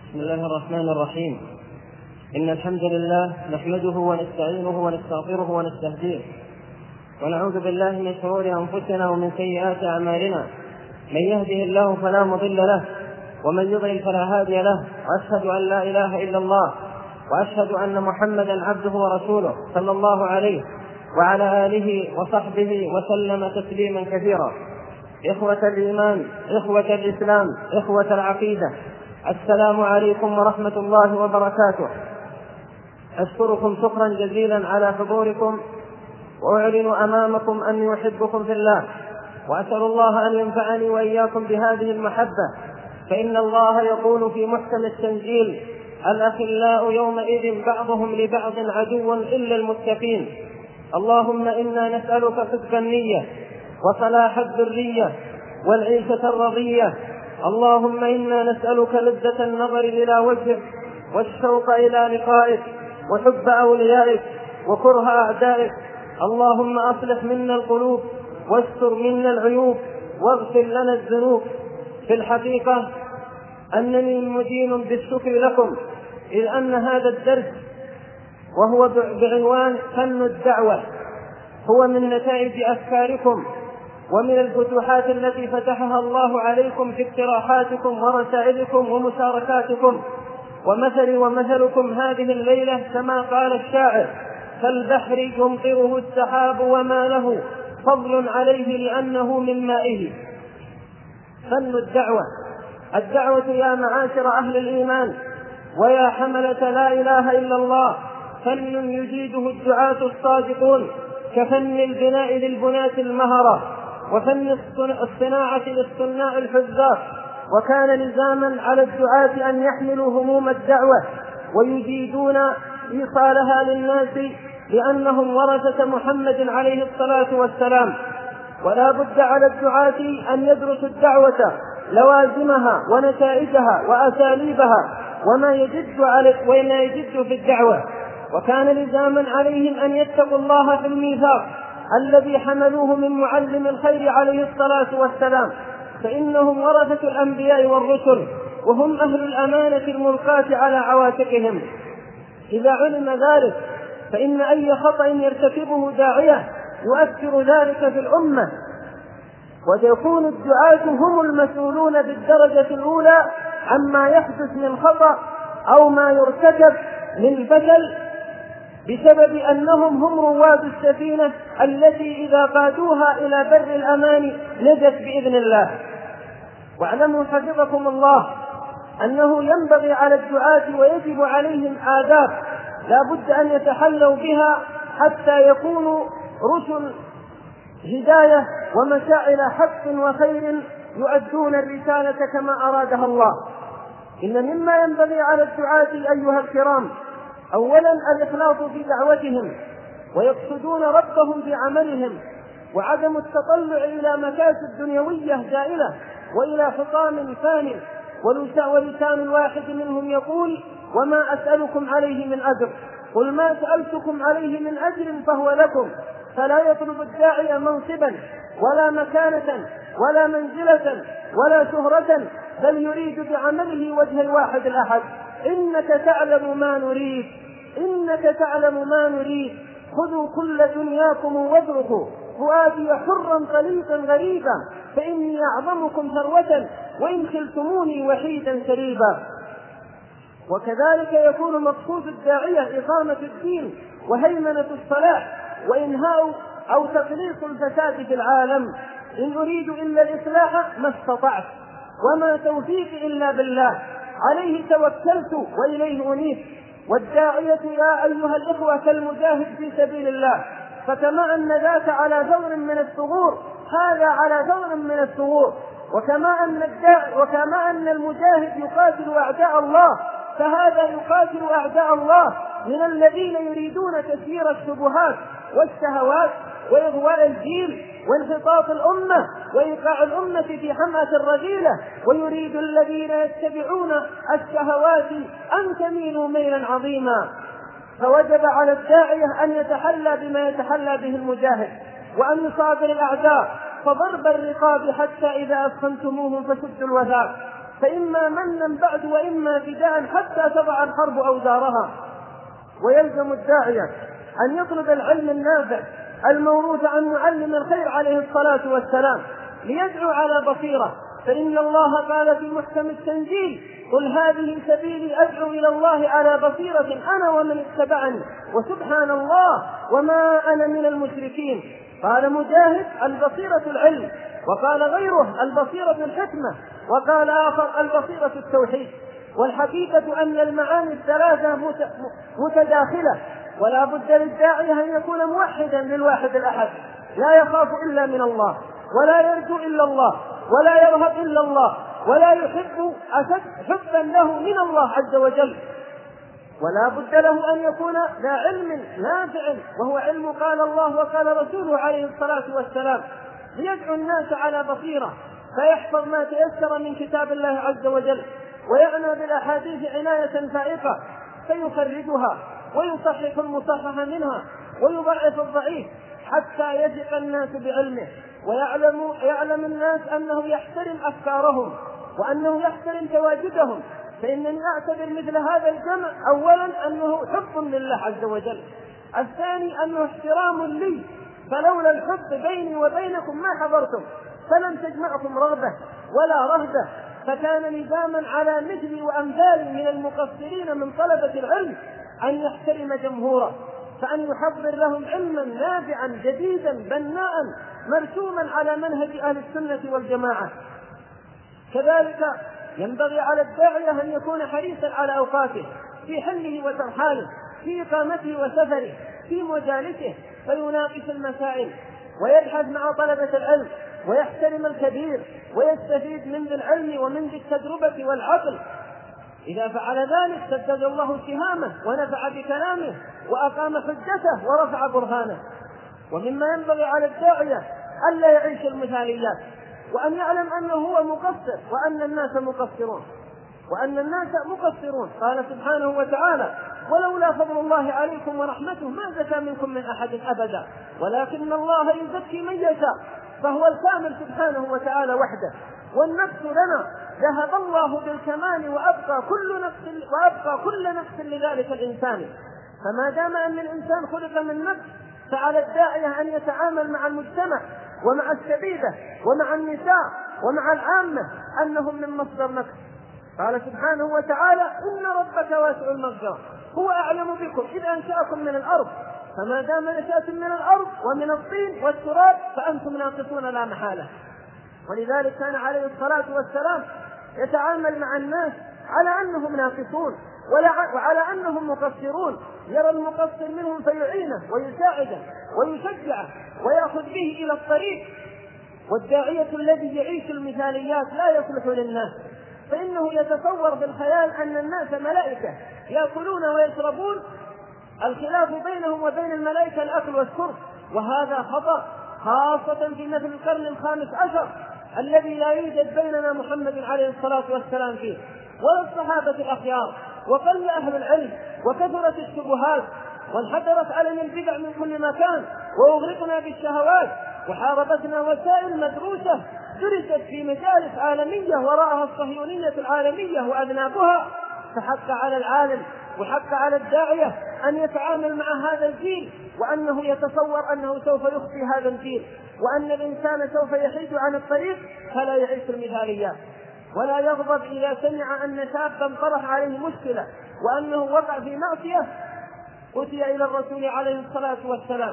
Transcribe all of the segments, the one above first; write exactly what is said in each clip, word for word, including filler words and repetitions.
بسم الله الرحمن الرحيم. إن الحمد لله نحمده ونستعينه ونستغفره ونستهديه، ونعوذ بالله من شرور أنفسنا ومن سيئات أعمالنا. من يهده الله فلا مضل له، ومن يضلل فلا هادي له. وأشهد أن لا إله إلا الله، وأشهد أن محمدا عبده ورسوله صلى الله عليه وعلى آله وصحبه وسلم تسليما كثيرا. إخوة الإيمان، إخوة الإسلام، إخوة العقيدة، السلام عليكم ورحمة الله وبركاته. أشكركم شكرا جزيلا على حضوركم، وأعلن أمامكم أني أحبكم في الله، وأسأل الله أن ينفعني وإياكم بهذه المحبة، فإن الله يقول في محكم التنزيل: الأخلاء يومئذ بعضهم لبعض عدو إلا المتقين. اللهم إنا نسألك صدق النية وصلاح الذرية والعيشة الرضية. اللهم إنا نسألك لذة النظر إلى وجهك، والشوق إلى لقائك، وحب أوليائك، وكره أعدائك. اللهم أصلح منا القلوب، واستر منا العيوب، واغفر لنا الذنوب. في الحقيقة أنني مدين بالشكر لكم، إذ أن هذا الدرس وهو بعنوان فن الدعوة هو من نتائج أفكاركم ومن الفتوحات التي فتحها الله عليكم في اقتراحاتكم ورسائلكم ومشاركاتكم. ومثلي ومثلكم هذه الليلة كما قال الشاعر: كالبحر يمطره السحاب وما له فضل عليه لأنه من مائه. فن الدعوة. الدعوة يا معاشر أهل الإيمان ويا حملة لا إله إلا الله فن يجيده الدعاة الصادقون، كفن البناء للبناة المهرة، وفن الصناعة للصناع الحذاق. وكان لزاما على الدعاة أن يحملوا هموم الدعوة ويجيدون إيصالها للناس، لأنهم ورثة محمد عليه الصلاة والسلام. ولا بد على الدعاة أن يدرسوا الدعوة، لوازمها ونتائجها وأساليبها، وما يجد على وما يجد في الدعوة. وكان لزاما عليهم أن يتقوا الله في الميثاق الذي حملوه من معلم الخير عليه الصلاة والسلام، فإنهم ورثة الأنبياء والرسل، وهم أهل الأمانة الملقاة على عواتقهم. إذا علم ذلك فإن أي خطأ يرتكبه داعية يؤثر ذلك في الأمة، ويكون الدعاة هم المسؤولون بالدرجة الأولى عما يحدث من خطأ أو ما يرتكب من فشل، بسبب أنهم هم رواد السفينة التي إذا قادوها إلى بر الأمان نجت بإذن الله. واعلموا حفظكم الله أنه ينبغي على الدعاة ويجب عليهم آداب لا بد أن يتحلوا بها حتى يكونوا رسل هداية ومشاعل حق وخير يؤدون الرسالة كما أرادها الله. إن مما ينبغي على الدعاة أيها الكرام أولا الإخلاص في دعوتهم، ويقصدون ربهم في عملهم، وعدم التطلع إلى مكاسب دنيوية زائلة وإلى حطام فانٍ. ولسان الواحد منهم يقول: وما أسألكم عليه من أجر، قل ما سألتكم عليه من أجر فهو لكم. فلا يطلب الداعي منصبا ولا مكانة ولا منزلة ولا شهرة، بل يريد بعمله وجه الواحد الأحد. إنك تعلم ما نريد، إنك تعلم ما نريد، خذوا كل دنياكم واتركوا فؤادي حرا طليقا غريبا، فإني أعظمكم ثروة وإن خلتموني وحيدا سريبا. وكذلك يكون مقصود الداعية إقامة الدين وهيمنة الصلاح وإنهاء أو تقليص الفساد في العالم. إن أريد إلا الإصلاح ما استطعت، وما توفيقي إلا بالله، عليه توكلت وإليه أنيب. والداعية يا أيها الإخوة كالمجاهد في سبيل الله، فكما أن ذاك على ثغر من الثغور هذا على ثغر من الثغور. وكما أن الداعي وكما أن المجاهد يقاتل أعداء الله، فهذا يقاتل أعداء الله من الذين يريدون تسيير الشبهات والشهوات وإغواء الجيل وانحطاط الأمة وإيقاع الأمة في حمأة الرذيلة. ويريد الذين يتبعون الشهوات أن تميلوا ميلا عظيما. فوجب على الداعية أن يتحلى بما يتحلى به المجاهد، وأن يصابر الأعداء، فضرب الرقاب حتى إذا أثخنتموهم فشدوا الوثاق. فإما منا بعد وإما فداء حتى تضع الحرب أوزارها. ويلزم الداعية أن يطلب العلم النافع الموروث عن معلم الخير عليه الصلاة والسلام ليدعو على بصيرة، فإن الله قال في محكم التنزيل: قل هذه سبيلي أدعو إلى الله على بصيرة أنا ومن اتبعني وسبحان الله وما أنا من المشركين. قال مجاهد: البصيرة العلم، وقال غيره: البصيرة الحكمة، وقال آخر: البصيرة التوحيد. والحقيقة أن المعاني الثلاثة متداخلة، ولا بد للداعية أن يكون موحدا للواحد الأحد، لا يخاف إلا من الله، ولا يرجو إلا الله، ولا يرهب إلا الله، ولا يحب أشد حبا له من الله عز وجل. ولا بد له أن يكون ذا علم نافع، وهو علم قال الله وقال رسوله عليه الصلاة والسلام، ليدعو الناس على بصيرة، فيحفظ ما تيسر من كتاب الله عز وجل، ويعنى بالأحاديث عناية فائقة، فيخرجها ويصحح المصحح منها ويضعف الضعيف حتى يثق الناس بعلمه، ويعلم يعلم الناس أنه يحترم أفكارهم وأنه يحترم تواجدهم. فإنني أعتبر مثل هذا الجمع أولا أنه حب لله عز وجل، الثاني أنه احترام لي، فلولا الحب بيني وبينكم ما حضرتم، فلم تجمعكم رغبة ولا رهبة، فكان لزاما على مثلي وأمثالي من المقصرين من طلبة العلم أن يحترم جمهوره، فأن يحضر لهم علما نافعا جديدا بناء مرسوما على منهج أهل السنة والجماعة. كذلك ينبغي على الداعية أن يكون حريصا على أوقاته في حله وترحاله، في إقامته وسفره، في مجالسه، فيناقش المسائل ويبحث مع طلبة العلم ويحترم الكبير ويستفيد من ذي العلم ومن ذي التجربة والعقل. إذا فعل ذلك سدد الله سهامه ونفع بكلامه وأقام حجته ورفع برهانه. ومما ينبغي على الداعية ألا يعيش المثاليات، وأن يعلم أنه هو مقصر وأن الناس مقصرون وأن الناس مقصرون قال سبحانه وتعالى: ولولا فضل الله عليكم ورحمته ما زكى منكم من أحد أبدا ولكن الله يزكي من يشاء، فهو الكامل سبحانه وتعالى وحده. والنفس لنا ذهب الله بالكمال وأبقى كل نفس وأبقى كل نفس لذلك الإنسان. فما دام أن الإنسان خلق من نفس، فعلى الداعية أن يتعامل مع المجتمع ومع الشبيبة ومع النساء ومع العامة أنهم من مصدر نفس. قال سبحانه وتعالى: إن ربك واسع المغفرة، هو أعلم بكم إذ أنشأكم من الأرض، فما دام نشأتم من الأرض ومن الطين والتراب فأنتم ناقصون لا محالة. ولذلك كان عليه الصلاة والسلام يتعامل مع الناس على أنهم ناقصون وعلى أنهم مقصرون، يرى المقصر منهم فيعينه ويساعده ويشجعه ويأخذ به إلى الطريق. والداعية الذي يعيش المثاليات لا يصلح للناس، فإنه يتصور بالخيال أن الناس ملائكة يأكلون ويشربون، الخلاف بينهم وبين الملائكة الأكل والشرب، وهذا خطأ، خاصة في مثل القرن الخامس عشر الذي لا يوجد بيننا محمد عليه الصلاة والسلام فيه ولا الصحابة الأخيار، وقل أهل العلم وكثرت الشبهات وانحدرت علينا البدع من كل مكان وأغرقنا بالشهوات وحاربتنا وسائل مدروسة درست في مجالس عالمية وراءها الصهيونية العالمية وأذنابها. فحق على العالم وحق على الداعية أن يتعامل مع هذا الجيل، وأنه يتصور أنه سوف يخفي هذا الجيل، وأن الإنسان سوف يحيد عن الطريق فلا يعيش المثاليات، ولا يغضب إذا سمع أن شابا طرح عليه مشكلة وأنه وقع في معصية. أتي إلى الرسول عليه الصلاة والسلام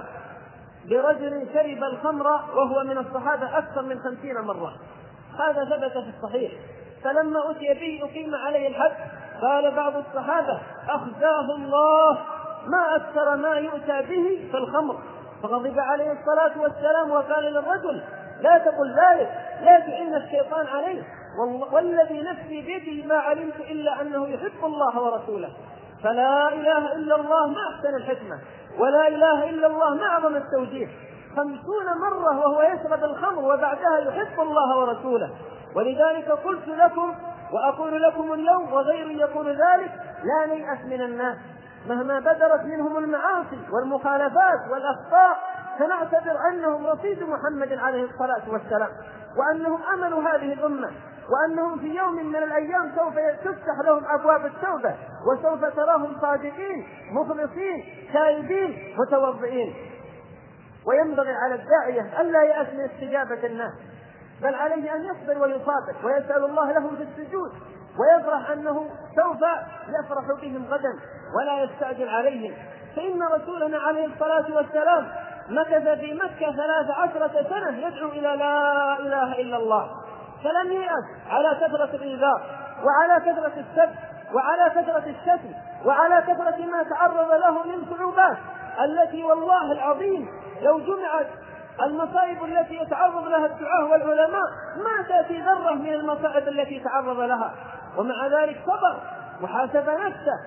برجل شرب الخمر وهو من الصحابة أكثر من خمسين مرة، هذا ثبت في الصحيح. فلما أتي به أقيم عليه الحد، قال بعض الصحابة: أخزاه الله، ما أكثر ما يؤتى به في الخمر. فغضب عليه الصلاة والسلام وقال للرجل: لا تقل ذلك، لا تعين الشيطان عليه، والذي نفسي بيده ما علمت إلا أنه يحب الله ورسوله. فلا إله إلا الله ما أحسن الحكمة، ولا إله إلا الله ما أعظم التوجيه. خمسون مرة وهو يشرب الخمر وبعدها يحب الله ورسوله. ولذلك قلت لكم وأقول لكم اليوم وغيري يقول ذلك: لا نيأس من الناس مهما بدرت منهم المعاصي والمخالفات والأخطاء، فنعتبر أنهم رصيد محمد عليه الصلاة والسلام، وأنهم أمل هذه الأمة، وأنهم في يوم من الأيام سوف تفتح لهم أبواب التوبة، وسوف تراهم صادقين مخلصين تائبين متوضئين. وينبغي على الداعية ألا يأس من استجابة الناس، بل عليه أن يصبر ويصابر ويسأل الله لهم في السجود، ويفرح أنه سوف يفرح بهم غدا ولا يستعجل عليهم. فإن رسولنا عليه الصلاة والسلام مكث في مكة ثلاث عشرة سنة يدعو إلى لا إله إلا الله، فلم ييأس على كثرة الإيذاء وعلى كثرة السب وعلى كثرة الشتم وعلى كثرة ما تعرض له من صعوبات، التي والله العظيم لو جمعت المصائب التي يتعرض لها الدعاة والعلماء ما تأتي ذرة من المصائب التي تعرض لها. ومع ذلك صبر وحاسب نفسه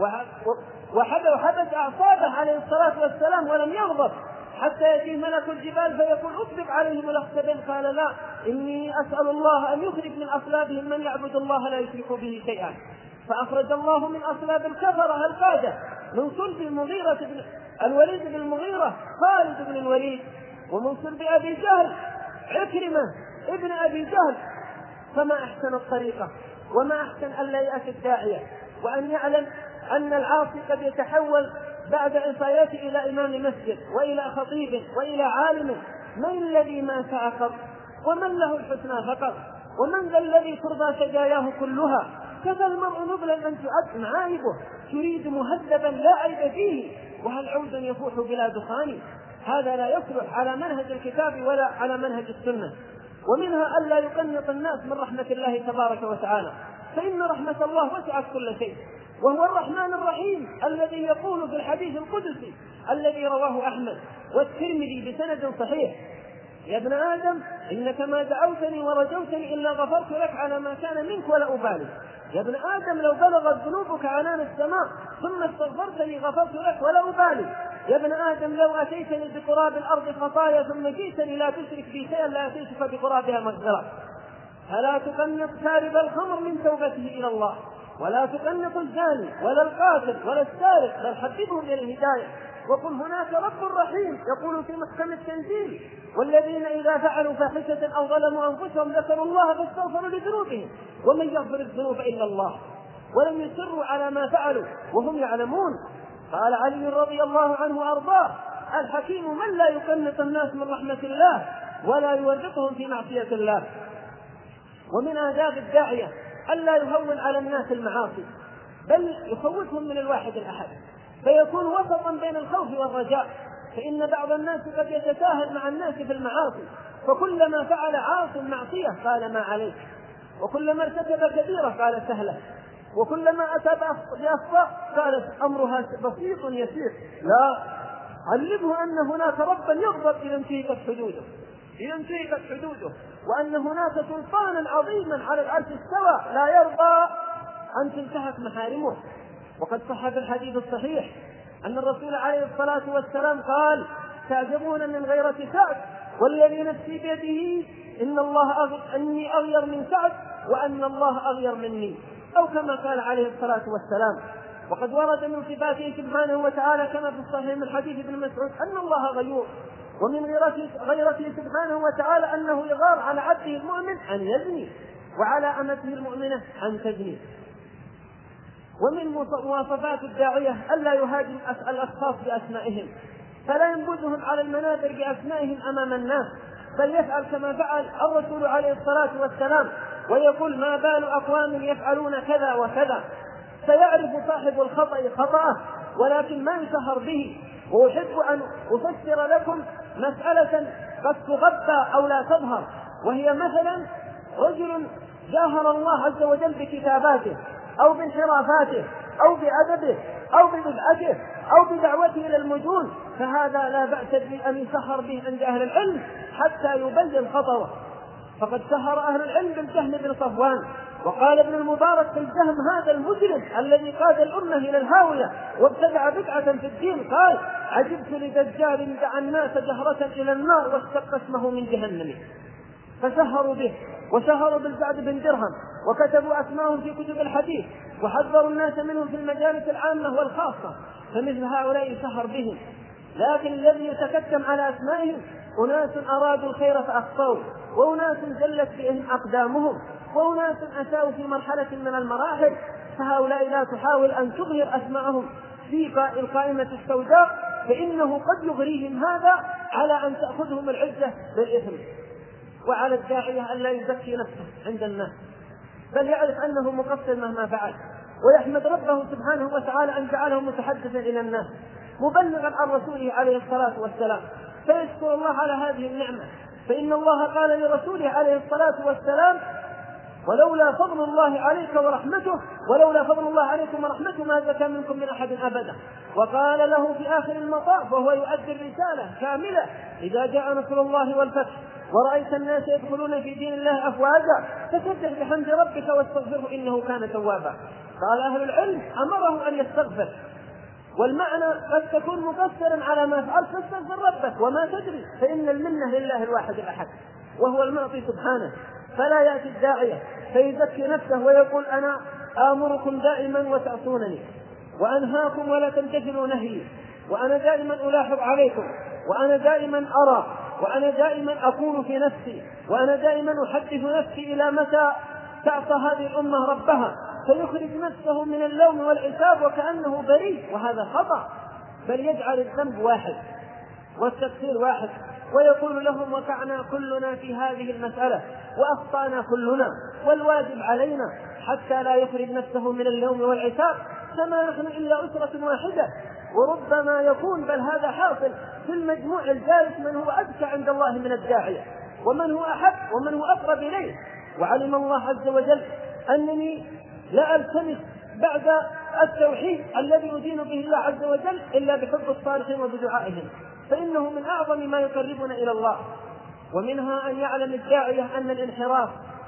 وحبس أعصابه عليه الصلاة والسلام ولم يغضب حتى يأتي ملك الجبال فيقول اطلق عليهم الأخشبين، قال لا، إني أسأل الله أن يخرج من أصلابهم من يعبد الله لا يشرك به شيئا. فأخرج الله من أصلاب الكفرة القادة من صلب المغيرة بن الوليد بن المغيرة خالد بن الوليد، ومن صلب أبي جهل عكرمة ابن أبي جهل. فما أحسن الطريقة وما أحسن أن لا يأتي الداعية وأن يعلم أن العاصي قد يتحول بعد عصايته إلى إمام مسجد وإلى خطيب وإلى عالم. من الذي ما سعى ومن له الحسنى فقط، ومن ذا الذي ترضى سجاياه كلها؟ كفى المرء نبلا أن تعد معايبه، تريد مهذبا لا عيب فيه، وهل عود يفوح بلا دخان؟ هذا لا يصلح على منهج الكتاب ولا على منهج السنة. ومنها ألا يقنط الناس من رحمة الله تبارك وتعالى، فإن رحمة الله وسعت كل شيء، وهو الرحمن الرحيم الذي يقول في الحديث القدسي الذي رواه أحمد والترمذي بسند صحيح: يا ابن آدم إنك ما دعوتني ورجوتني إلا غفرت لك على ما كان منك ولا أبالي. يا ابن آدم لو بلغت ذنوبك عنان السماء ثم استغفرتني غفرت لك ولا أبالي. يا ابن آدم لو أتيتني بقراب الأرض خطايا ثم جئتني لا تشرك بي شيئا لا أتيتك بقرابها مغفرة. فلا تقنط شارب الخمر من توبته إلى الله، ولا تقنط الزاني ولا القاتل ولا السارق، بل حببهم إلى الهداية. وقل هناك رب رحيم يقول في محكم التنزيل: والذين إذا فعلوا فاحشة أو ظلموا أنفسهم ذكروا الله فاستغفروا لذنوبهم ومن يغفر الذنوب إلا الله ولم يصروا على ما فعلوا وهم يعلمون. قال علي رضي الله عنه وأرضاه: الحكيم من لا يقنط الناس من رحمة الله ولا يورطهم في معصية الله. ومن آداب الداعية ألا يهون على الناس المعاصي، بل يخوفهم من الواحد الأحد، فيكون وسطا بين الخوف والرجاء. فإن بعض الناس قد يتساهل مع الناس في المعاصي، فكلما فعل عاص معصية قال ما عليك، وكلما ارتكب كبيرة قال سهلة، وكلما أتى بأخطاء قال أمرها بسيط يسير. لا، علمه أن هناك ربا يغضب إذا انتهكت حدوده إذا انتهكت حدوده وأن هناك سلطانا عظيما على العرش استوى لا يرضى أن تنتهك محارمه. وقد صح في الحديث الصحيح أن الرسول عليه الصلاة والسلام قال: تعجبون من غيرة سعد والذي نفسي بيده إن الله أغ... أني أغير من سعد وأن الله أغير مني، أو كما قال عليه الصلاة والسلام. وقد ورد من صفاته سبحانه وتعالى كما في الصحيح من حديث ابن مسعود أن الله غيور، ومن غيرته, غيرته سبحانه وتعالى أنه يغار على عبده المؤمن أن يزني وعلى أمته المؤمنة أن تزني. ومن مواصفات الداعية ألا يهاجم الأشخاص بأسمائهم، فلا ينبذهم على المنابر بأسمائهم أمام الناس، بل يفعل كما فعل الرسول عليه الصلاة والسلام ويقول: ما بال أقوام يفعلون كذا وكذا. فيعرف صاحب الخطأ خطأه ولكن ما يسهر به. وأحب أن أفسر لكم مسألة قد تغطى أو لا تظهر، وهي مثلا رجل جاهر الله عز وجل بكتاباته أو بانحرافاته أو بأدبه أو ببدعته أو بدعوته إلى المجون، فهذا لا بأس بأن يسهر به عند أهل العلم حتى يبين خطره. فقد سهر أهل العلم بالجهم بن صفوان. وقال ابن المبارك في الجهم: هذا المجرم الذي قاد الأمة إلى الهاوية وابتدع بدعة في الدين، قال: عجبت لدجال دعا الناس جهرة إلى النار واشتق اسمه من جهنم. فسهروا به وسهروا بالجعد بن درهم وكتبوا أسماءهم في كتب الحديث وحذروا الناس منهم في المجالس العامة والخاصة، فمثل هؤلاء سهر بهم. لكن الذي يتكتم على أسمائهم أناس أرادوا الخير فأخطأوا، وأناس زلت بهم أقدامهم، وأناس أساءوا في مرحلة من المراحل، فهؤلاء لا تحاول أن تظهر أسماءهم في القائمة السوداء، فإنه قد يغريهم هذا على أن تأخذهم العزة بالإثم. وعلى الداعية أن لا يزكي نفسه عند الناس، بل يعرف أنه مقصر مهما فعل، ويحمد ربه سبحانه وتعالى أن جعله متحدثا إلى الناس مبلغا عن رسوله عليه الصلاة والسلام، فيشكر الله على هذه النعمة. فإن الله قال لرسوله عليه الصلاة والسلام: ولولا فضل الله عليك ورحمته ولولا فضل الله عليكم ورحمته ما زكى منكم من أحد أبدا. وقال له في آخر المطاف وهو يؤدي الرسالة كاملة: إذا جاء نصر الله والفتح ورأيت الناس يدخلون في دين الله أفواجا فسبح بحمد ربك واستغفره إنه كان توابا. قال أهل العلم: أمره أن يستغفر، والمعنى قد تكون مقصرا على ما فعلت فاستغفر ربك وما تدري، فإن المنة لله الواحد الأحد وهو المعطي سبحانه. فلا يأتي الداعية فيزكي نفسه ويقول: أنا آمركم دائما وتعصونني، وأنهاكم ولا تمتثلوا نهيي، وأنا دائما ألاحظ عليكم، وأنا دائما أرى، وأنا دائما أكون في نفسي، وأنا دائما أحدث نفسي إلى متى تعصى هذه الأمة ربها، فيخرج نفسه من اللوم والعتاب وكأنه بريء، وهذا خطأ. بل يجعل الذنب واحد والتقصير واحد، ويقول لهم: وقعنا كلنا في هذه المسألة وأخطأنا كلنا، والواجب علينا حتى لا يخرج نفسه من اللوم والعتاب، فما نحن إلا أسرة واحدة. وربما يكون بل هذا حاصل في المجموع الجالس من هو أذكى عند الله من الداعية، ومن هو أحب ومن هو أقرب إليه. وعلم الله عز وجل أنني لا ألتمس بعد التوحيد الذي أدين به الله عز وجل إلا بحب الصالحين وبدعائهم، فإنه من أعظم ما يقربنا إلى الله. ومنها أن يعلم الداعية أن الانحراف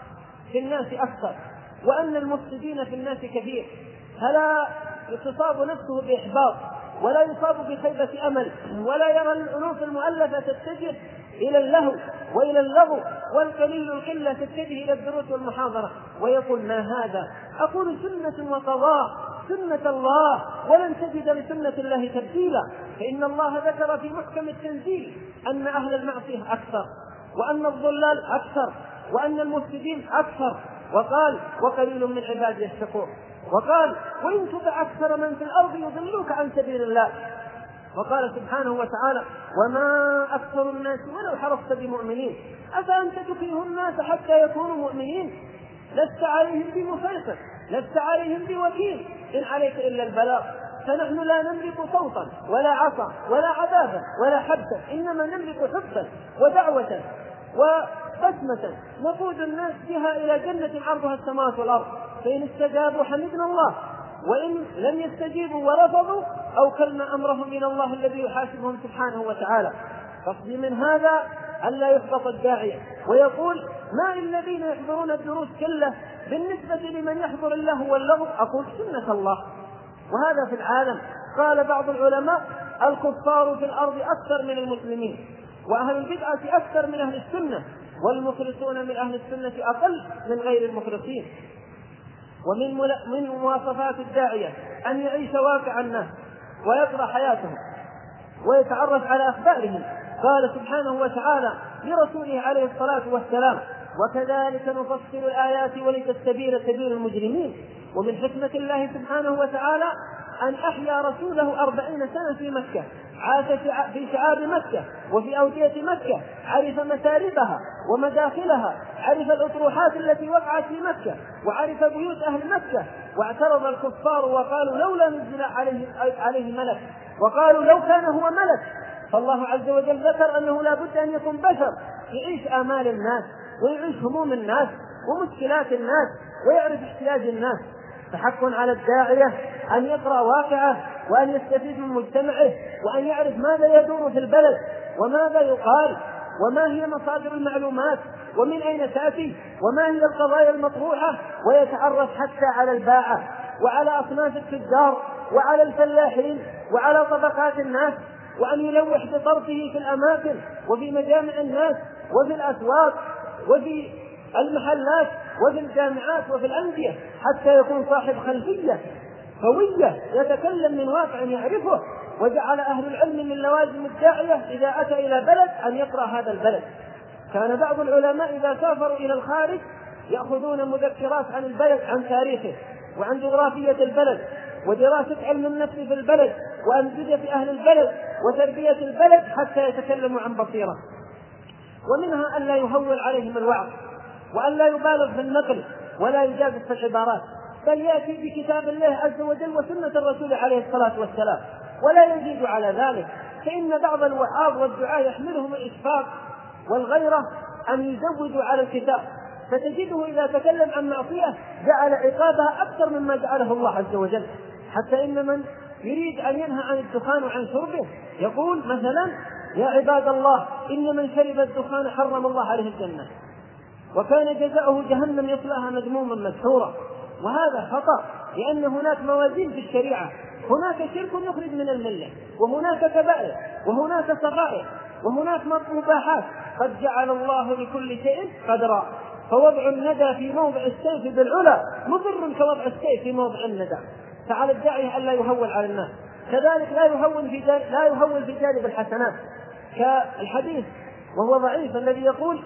في الناس أكثر، وأن المفسدين في الناس كثير، فلا تصاب نفسه بإحباط ولا يصاب بخيبة أمل، ولا يرى الألوف المؤلفة تتجه إلى اللهو وإلى اللغو، والقليل القلة تتجه إلى الدروس والمحاضرة، ويقول: ما هذا؟ أقول سنة وقضاء، سنة الله، ولن تجد لسنة الله تبديلا. فإن الله ذكر في محكم التنزيل أن أهل المعصية أكثر، وأن الضلال أكثر، وأن المفسدين أكثر، وقال: وقليل من عبادي الشكور، وقال: وإن تطع أكثر من في الأرض يضلوك عن سبيل الله. وقال سبحانه وتعالى: وما أكثر الناس ولو حرصت بمؤمنين أفأنت تكره الناس حتى يكونوا مؤمنين لست عليهم بمسيطر لست عليهم بوكيل إن عليك إلا البلاغ. فنحن لا نملك صوتا ولا عصا ولا عذابا ولا حبا، إنما نملك حبا ودعوة وبسمة نقود الناس بها إلى جنة عرضها السماوات والأرض، فإن استجابوا حمدنا الله، وإن لم يستجيبوا ورفضوا أوكلنا أمرهم إلى الله الذي يحاسبهم سبحانه وتعالى. قصدي من هذا ألا يحبط الداعية ويقول: ما الذين يحضرون الدروس كله بالنسبة لمن يحضر اللهو واللغو؟ أقول: سنة الله، وهذا في العالم. قال بعض العلماء: الكفار في الأرض أكثر من المسلمين، وأهل البدعة أكثر من أهل السنة، والمخلصون من أهل السنة أقل من غير المخلصين. ومن من مواصفات الداعية أن يعيش واقع الناس ويقرأ حياتهم ويتعرف على أخبارهم. قال سبحانه وتعالى لرسوله عليه الصلاة والسلام: وكذلك نفصل الآيات ولتستبين سبيل المجرمين. ومن حكمة الله سبحانه وتعالى أن أحيا رسوله أربعين سنة في مكة، عاش في شعاب مكة وفي أودية مكة، عرف مساربها ومداخلها، عرف الأطروحات التي وقعت في مكة، وعرف بيوت أهل مكة. واعترض الكفار وقالوا: لولا نزل عليه, عليه ملك، وقالوا: لو كان هو ملك. فالله عز وجل ذكر أنه لا بد أن يكون بشر يعيش آمال الناس ويعيش هموم الناس ومشكلات الناس ويعرف احتياج الناس. فحق على الداعية أن يقرأ واقعه وأن يستفيد من مجتمعه، وأن يعرف ماذا يدور في البلد وماذا يقال وما هي مصادر المعلومات ومن أين تأتي وما هي القضايا المطروحة، ويتعرف حتى على الباعة وعلى أصناف التجار وعلى الفلاحين وعلى طبقات الناس، وأن يلوح بطرفه في الأماكن وفي مجامع الناس وفي الأسواق وفي المحلات وفي الجامعات وفي الأندية، حتى يكون صاحب خلفية قوية يتكلم من واقع يعرفه. وجعل أهل العلم من لوازم الداعية إذا أتى إلى بلد أن يقرأ هذا البلد. كان بعض العلماء إذا سافروا إلى الخارج يأخذون مذكرات عن البلد، عن تاريخه وعن جغرافية البلد ودراسة علم النفس في البلد وأنسجة أهل البلد وتربية البلد حتى يتكلموا عن بصيرة. ومنها أن لا يهول عليهم الوعظ، وأن لا يبالغ في النقل ولا يجازف في العبارات، بل يأتي بكتاب الله عز وجل وسنة الرسول عليه الصلاة والسلام ولا يزيد على ذلك. فإن بعض الوعاظ والدعاء يحملهم الإشفاق والغيرة أن يزودوا على الكتاب، فتجده إذا تكلم عن معصية جعل عقابها أكثر مما جعله الله عز وجل، حتى إن من يريد أن ينهى عن الدخان وعن شربه يقول مثلا: يا عباد الله إن من شرب الدخان حرم الله عليه الجنة وكان جزاؤه جهنم يصلاها مذموما مسحورا. وهذا خطأ، لأن هناك موازين في الشريعة، هناك شرك يخرج من الملة، وهناك كبائر، وهناك صغائر، وهناك مباحات. قد جعل الله لكل شيء قدرا، فوضع الندى في موضع السيف بالعلا مضر كوضع السيف في موضع الندى. فعلى الداعي ألا يهول على الناس. كذلك لا يهول في جانب, لا يهول في جانب الحسنات، كالحديث وهو ضعيف الذي يقول: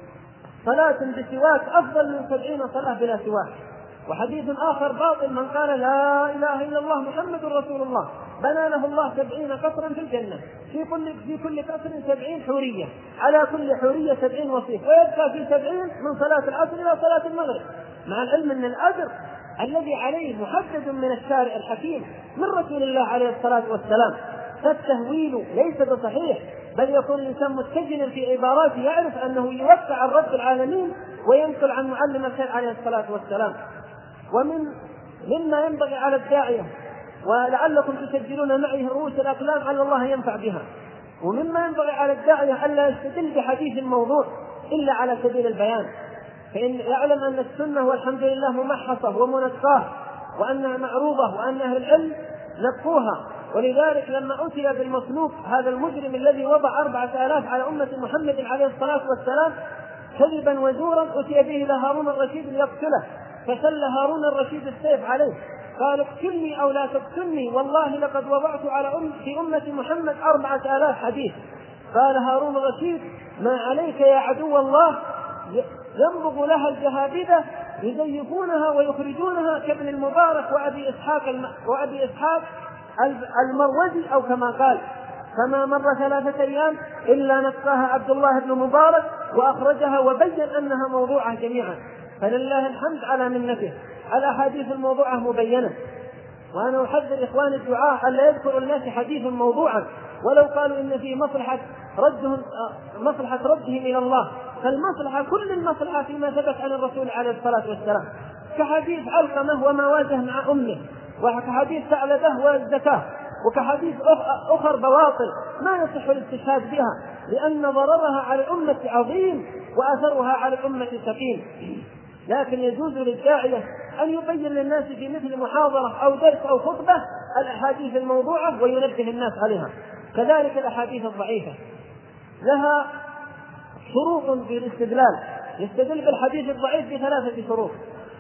صلاة بسواك أفضل من سبعين صلاة بلا سواك. وحديث آخر باطل: من قال لا إله إلا الله محمد رسول الله بنى له الله سبعين قصرا في الجنة، في كل في كل قصر سبعين حورية، على كل حورية سبعين وصيف، ويبقى في سبعين من صلاة العصر إلى صلاة المغرب. مع العلم أن الأجر الذي عليه محدد من الشارع الحكيم من رسول الله عليه الصلاة والسلام. فالتهويل ليس بصحيح، بل يكون الإنسان متجنا في عباراته يعرف أنه يوقع عن رب العالمين وينقل عن معلم الخير عليه الصلاة والسلام. ومن مما ينبغي على الداعية، ولعلكم تسجلون معي رؤوس الأقلام على الله ينفع بها، ومما ينبغي على الداعية ألا يستدل بحديث الموضوع إلا على سبيل البيان، فإن يعلم أن السنة والحمد لله ممحصة ومنقاه وأنها معروضة وأن أهل العلم نقوها. ولذلك لما أتي بالمصلوب هذا المجرم الذي وضع أربعة آلاف على أمة محمد عليه الصلاة والسلام كذبا وزورا، أتي به إلى هارون الرشيد ليقتله، فسل هارون الرشيد السيف عليه، قال: اقتلني أو لا تقتلني، والله لقد وضعت على أم في أمة محمد أربعة آلاف حديث. قال هارون الرشيد: ما عليك يا عدو الله، ينبغ لها الجهابذة يزيفونها ويخرجونها كابن المبارك وأبي إسحاق الم... وأبي إسحاق المروزي، أو كما قال: فما مر ثلاثة أيام إلا نقاها عبد الله بن مبارك وأخرجها وبين أنها موضوعة جميعا. فلله الحمد على منته. الأحاديث الموضوعة مبينة، وأنا أحذر إخوان الدعاء ألا يذكر الناس حديثا موضوعا ولو قالوا إن فيه مصلحة ردهم مصلحة ردهم إلى الله، فالمصلحة كل المصلحة فيما ثبت عن الرسول عليه الصلاة والسلام، كحديث علقمة وما واجه مع أمه، وكحديث ثعلبة والزكاة، وكحديث أخر بواطل ما يصح الاستشهاد بها، لأن ضررها على الأمة عظيم وأثرها على الأمة ثقيل. لكن يجوز للداعية أن يبين للناس في مثل محاضرة أو درس أو خطبة الأحاديث الموضوعة وينبه الناس عليها. كذلك الأحاديث الضعيفة لها شروط في الاستدلال، يستدل بالحديث الضعيف بثلاثة شروط: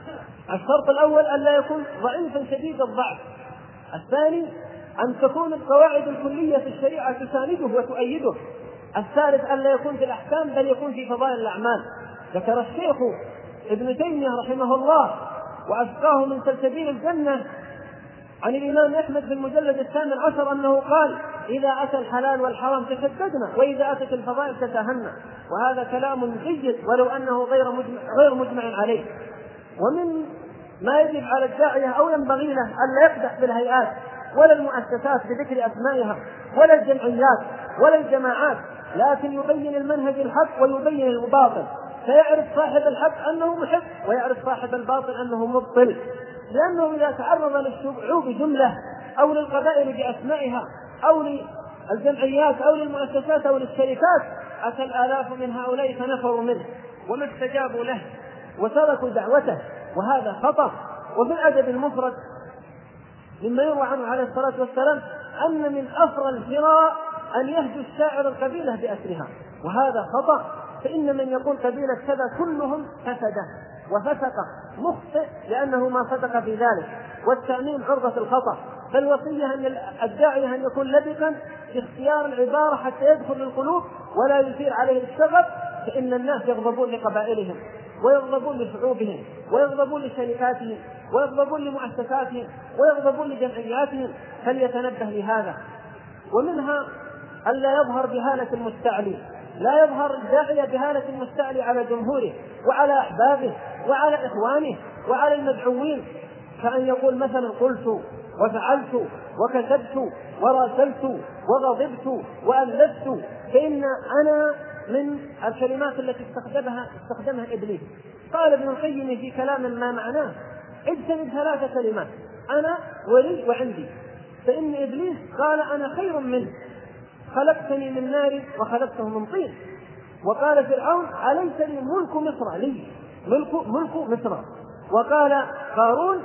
الشرط الأول أن لا يكون ضعيفا شديد الضعف، الثاني أن تكون القواعد الكلية في الشريعة تسانده وتؤيده، الثالث أن لا يكون في الأحكام بل يكون في فضائل الأعمال. ذكر الشيخ ابن تيمية رحمه الله وأسقاه من سلسبيل الجنة عن الإمام أحمد في المجلد الثامن عشر أنه قال: إذا أتى الحلال والحرام تشددنا، وإذا أتت الفضائل تساهلنا. وهذا كلام جيد ولو أنه غير مجمع, غير مجمع عليه. ومن ما يجب على الداعية أو ينبغي له ألا يقدح بالهيئات ولا المؤسسات بذكر أسمائها ولا الجمعيات ولا الجماعات، لكن يبين المنهج الحق ويبين الباطل، فيعرف صاحب الحق أنه محق ويعرف صاحب الباطل أنه مبطل. لأنه إذا تعرض للشعوب جملة أو للقبائل بأسمائها أو للجمعيات أو للمؤسسات أو للشركات أتى الآلاف من هؤلاء فنفروا منه وما استجابوا له وتركوا دعوته، وهذا خطأ. وفي الأدب المفرد مما يروى عنه عليه الصلاة والسلام أن من أفرى الفراء أن يهجو الشاعر القبيلة بأسرها، وهذا خطأ. فإن من يقول قبيلة كذا كلهم فسده وفسق مخطئ لأنه ما صدق في ذلك، والتأمين عرضة الخطأ. فالوصية أن الداعية أن يكون لبقا في اختيار العبارة حتى يدخل القلوب ولا يثير عليه الشغب، فإن الناس يغضبون لقبائلهم. ويغضبون لشعوبهم ويغضبون لشركاتهم ويغضبون لمؤسساتهم ويغضبون لجمعياتهم، فليتنبه لهذا. ومنها ألا يظهر بهالة المستعلي، لا يظهر الداعية بهالة المستعلي على جمهوره وعلى أحبابه وعلى إخوانه وعلى المدعوين، كأن يقول مثلا قلت وفعلت وكتبت وراسلت وغضبت وألفت، فإن أنا من الكلمات التي استخدمها استخدمها إبليس. قال ابن القيم في كلام ما معناه: اجتنب ثلاث كلمات: أنا ولي وعندي، فإن إبليس قال أنا خير منه، خلقتني من نار وخلقته من طين. وقال فرعون: أليس لي ملك مصر، لي ملك, ملك مصر. وقال قارون: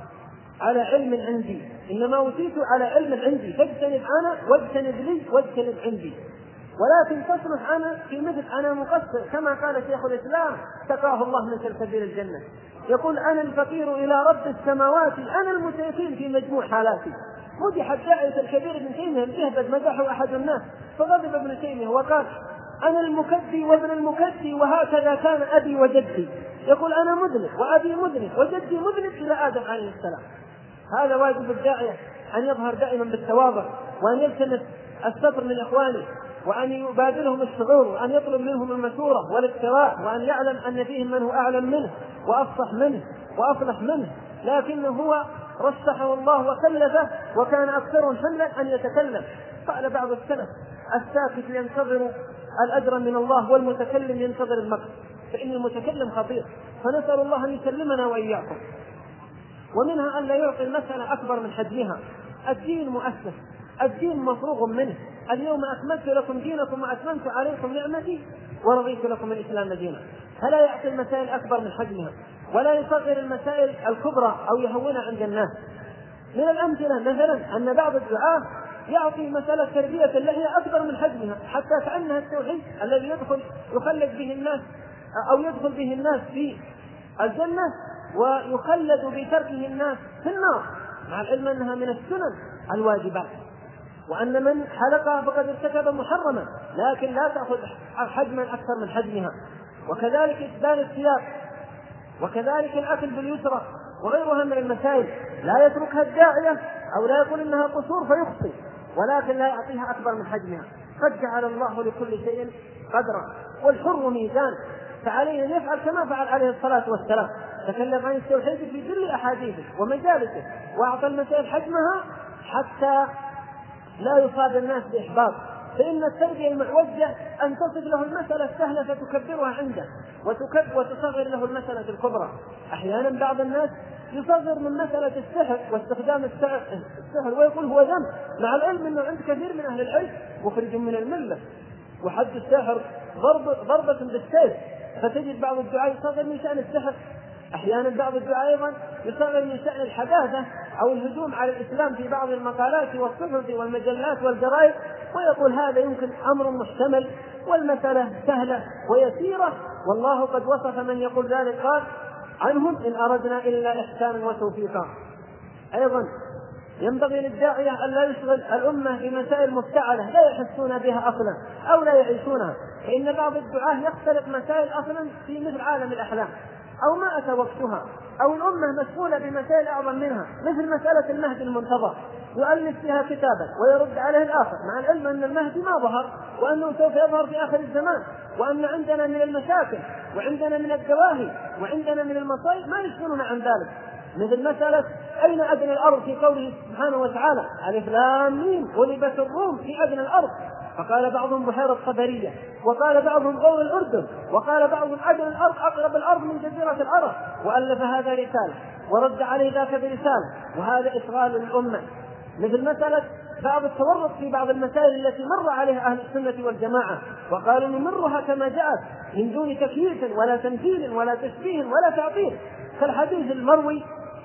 على علم عندي، إنما أوتيت على علم عندي، فاجتنب أنا واجتنب لي واجتنب عندي. ولكن تصلح أنا في مثل أنا مقصر، كما قال شيخ الإسلام سقاه الله من سلسبيل الجنة، يقول: أنا الفقير إلى رب السماوات، أنا المتيقن في مجموع حالاتي. مدح الداعية الكبير ابن تيمية الجهبذ، مدحه أحد الناس فغضب ابن تيمية وقال: أنا المكدي وابن المكدي، وهكذا كان أبي وجدي. يقول: أنا مذنب وأبي مذنب وجدي مذنب إلى آدم عليه السلام. هذا واجب الداعية، أن يظهر دائما بالتواضع، وأن يلتمس الستر من إخوانه، وأن يبادلهم الشعور، وأن يطلب منهم المشورة والاقتراح، وأن يعلم أن فيهم من هو أعلم منه وأفصح منه وأصلح منه، لكنه هو رشحه الله وكلفه وكان أكثر حملا أن يتكلم. قال بعض السلف: الساكت ينتظر الأجر من الله، والمتكلم ينتظر المكر، فإن المتكلم خطير، فنسأل الله أن يسلمنا وإياكم. ومنها أن لا يعطي المسألة أكبر من حجمها. الدين مؤسس، الدين مفروغ منه. اليوم أكملت لكم دينكم وأتممت عليكم نعمتي ورضيت لكم الإسلام دينا. فلا يعطي المسائل أكبر من حجمها، ولا يصغر المسائل الكبرى أو يهونها عند الناس. من الأمثلة مثلا أن بعض الدعاة يعطي مسألة تربية اللحية أكبر من حجمها، حتى كأنها التوحيد الذي يدخل يخلد به الناس أو يدخل به الناس في الجنة ويخلد بتركه الناس في النار، مع العلم أنها من السنن الواجبات، وأن من حلقها فقد ارتكب محرما، لكن لا تأخذ حجما أكثر من حجمها. وكذلك إسبال الثياب، وكذلك الأكل باليسرى، وغيرها من المسائل لا يتركها الداعية أو لا يقول إنها قصور فيخطئ، ولكن لا يعطيها أكبر من حجمها. قد جعل الله لكل شيء قدرا، والحر ميزان، فعليه أن يفعل كما فعل عليه الصلاة والسلام، تكلم عن التوحيد في كل أحاديثه ومجالسه، وأعطى المسائل حجمها حتى لا يصاب الناس بإحباط. فإن التربية المعوجة أن تصف له المسألة السهلة فتكبرها عنده، وتكب وتصغر له المسألة الكبرى. أحيانا بعض الناس يصغر من مسألة السحر واستخدام السحر ويقول هو ذنب، مع العلم أنه عند كثير من أهل العلم مخرج من الملة، وحد السحر ضرب ضربة بالسيف. فتجد بعض الدعاء يصغر من شأن السحر، أحيانا بعض الدعاء أيضا يصغر من شأن الحداثة أو الهجوم على الإسلام في بعض المقالات والصحف والمجلات والجرائد، ويقول هذا يمكن أمر محتمل والمسألة سهلة ويسيرة، والله قد وصف من يقول ذلك قال عنهم: إن أردنا إلا إحسانا وتوفيقا. أيضا ينبغي للداعية أن لا يشغل الأمة بمسائل مفتعلة لا يحسون بها أصلا أو لا يعيشونها، فإن بعض الدعاة يختلق مسائل أصلا في مثل عالم الأحلام أو ما أتى وقتها، أو الأمة مسؤولة بمسائل أعظم منها، مثل مسألة المهدي المنتظر، يؤلف فيها كتابا ويرد عليه الآخر، مع العلم أن المهدي ما ظهر، وأنه سوف يظهر في آخر الزمان، وأن عندنا من المشاكل وعندنا من الدواهي وعندنا من المصائب ما يشغلنا عن ذلك. مثل مسألة أين أدنى الأرض في قوله سبحانه وتعالى: ألف لام ميم غلبت الروم في أدنى الأرض، فقال بعضهم بحيرة قبرية، وقال بعضهم غور الأردن، وقال بعضهم أدنى الأرض أقرب الأرض من جزيرة العرب، وألف هذا رسالة ورد عليه ذاك برسالة، وهذا إشغال الأمة. مثل مسألة بعض التورط في بعض المسائل التي مر عليها أهل السنة والجماعة وقالوا نمرها كما جاءت من دون تكييف ولا تمثيل ولا تشبيه ولا تعطيل، كالحديث المروي: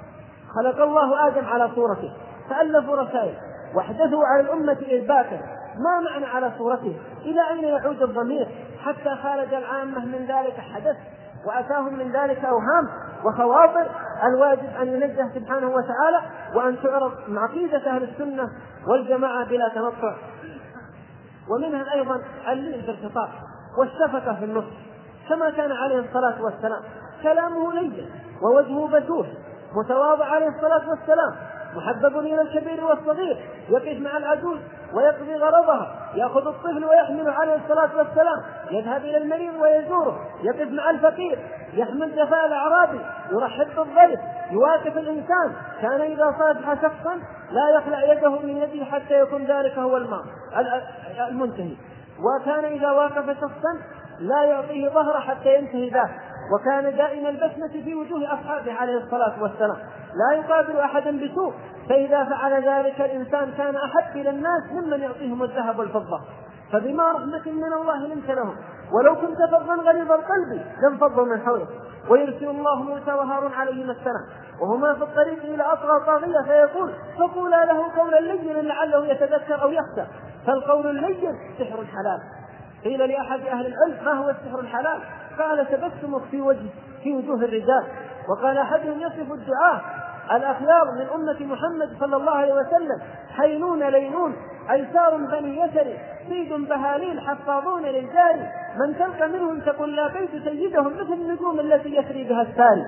خلق الله آدم على صورته، فألفوا رسائل واحدثوا على الأمة إثباتا ما معنى على صورته، إلى أين يعود الضمير، حتى خارج العامة من ذلك حدث وأتاهم من ذلك أوهام وخواطر. الواجب أن ينزه سبحانه وتعالى، وأن تعرض عقيدة أهل السنة والجماعة بلا تنطع. ومنها أيضا اللين في الخطاب والشفقة في النصح، كما كان عليه الصلاة والسلام، كلامه لين ووجهه بشوش، متواضع عليه الصلاة والسلام، محبب إلى الكبير والصغير، يقف مع العجوز ويقضي غرضها، يأخذ الطفل ويحمله عليه الصلاة والسلام، يذهب إلى المريض ويزوره، يقف مع الفقير، يحمل جفاء الأعرابي، يرحب بالضيف، يواقف الإنسان. كان إذا صافح شخصا لا يخلع يده من يده حتى يكون ذلك هو الماء المنتهي، وكان إذا واقف شخصا لا يعطيه ظهره حتى ينتهي ذاك، وكان دائما البسمة في وجوه أصحابه عليه الصلاة والسلام، لا يقابل أحدا بسوء، فإذا فعل ذلك الإنسان كان أحب إلى الناس ممن يعطيهم الذهب والفضة. فبما رحمة من الله لنت لهم، ولو كنت فظا غليظ القلب لانفضوا من حولك. ويرسل الله موسى وهارون عليهما السلام وهما في الطريق إلى أطغى طاغية فيقول فقولا له قولا لينا لعله يتذكر أو يخشى. فالقول اللين سحر الحلال. قيل لأحد أهل العلم ما هو السحر الحلال؟ قال تبسمك في وجه في وجوه الرجال. وقال أحدهم يصف الدعاء الأخيار من أمة محمد صلى الله عليه وسلم حينون لينون أيسار بني يسر سيد بهاليل حفاظون للجاري من تلقى منهم تقول لا بيت سيدهم مثل النجوم التي يسري بها الساري.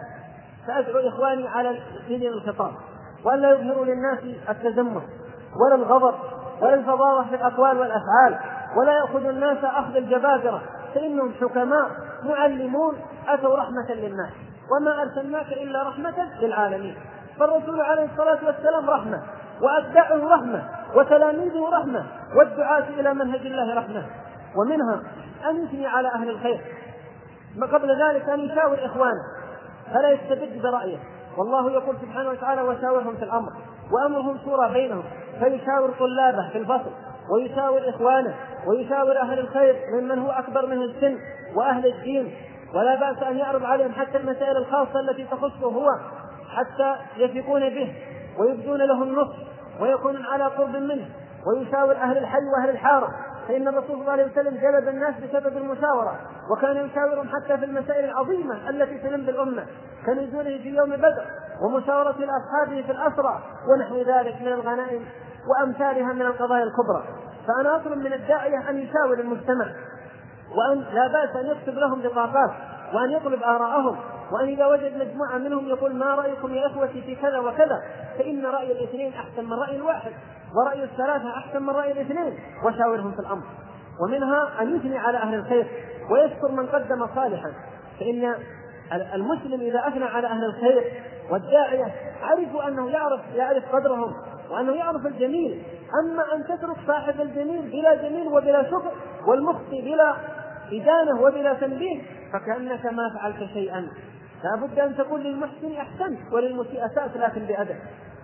فأدعو إخواني على سنين الخطاب وأن لا يظهروا للناس التزمت ولا الغضب ولا الفظاظة في الأقوال والأفعال، ولا يأخذ الناس أخذ الجبابرة، فإنهم حكماء معلمون أتوا رحمة للناس، وما أرسلناك إلا رحمة للعالمين. فالرسول عليه الصلاة والسلام رحمة، وأتباعه رحمة، وتلاميذه رحمة، والدعاة إلى منهج الله رحمة. ومنها أن يثني على أهل الخير، قبل ذلك أن يشاور إخوانه فلا يستبد برأيه، والله يقول سبحانه وتعالى وشاورهم في الأمر وأمرهم شورى بينهم، فيشاور طلابه في الفصل ويشاور إخوانه ويشاور أهل الخير ممن هو أكبر منه السن وأهل الدين، ولا بأس أن يعرض عليهم حتى المسائل الخاصة التي تخصه هو حتى يثقون به ويبدون له النصح ويكون على قرب منه، ويشاور أهل الحي وأهل الحارة، فإن الرسول صلى الله عليه وسلم جلب الناس بسبب المشاورة، وكان يشاورهم حتى في المسائل العظيمة التي تلم بالأمة كنزوله في يوم بدر ومشاورة لأصحابه في الأسرى ونحو ذلك من الغنائم وأمثالها من القضايا الكبرى. فأنا أطلب من الداعية أن يشاور المجتمع، وأن لا بأس أن يكتب لهم بطاقات وأن يطلب آراءهم، وأن إذا وجد مجموعة منهم يقول ما رأيكم يا إخوتي في كذا وكذا، فإن رأي الاثنين أحسن من رأي الواحد، ورأي الثلاثة أحسن من رأي الاثنين، وشاورهم في الأمر. ومنها أن يثني على أهل الخير ويذكر من قدم صالحا، فإن المسلم إذا أثنى على أهل الخير والداعية عرفوا أنه يعرف يعرف قدرهم وأنه يعرف الجميل. أما أن تترك صاحب الجميل بلا جميل وبلا شكر والمخطئ بلا إدانة وبلا تنبيه فكأنك ما فعلت شيئا. لا بد أن تقول للمحسن أحسنت وللمسيء أسأت، لكن بأدب.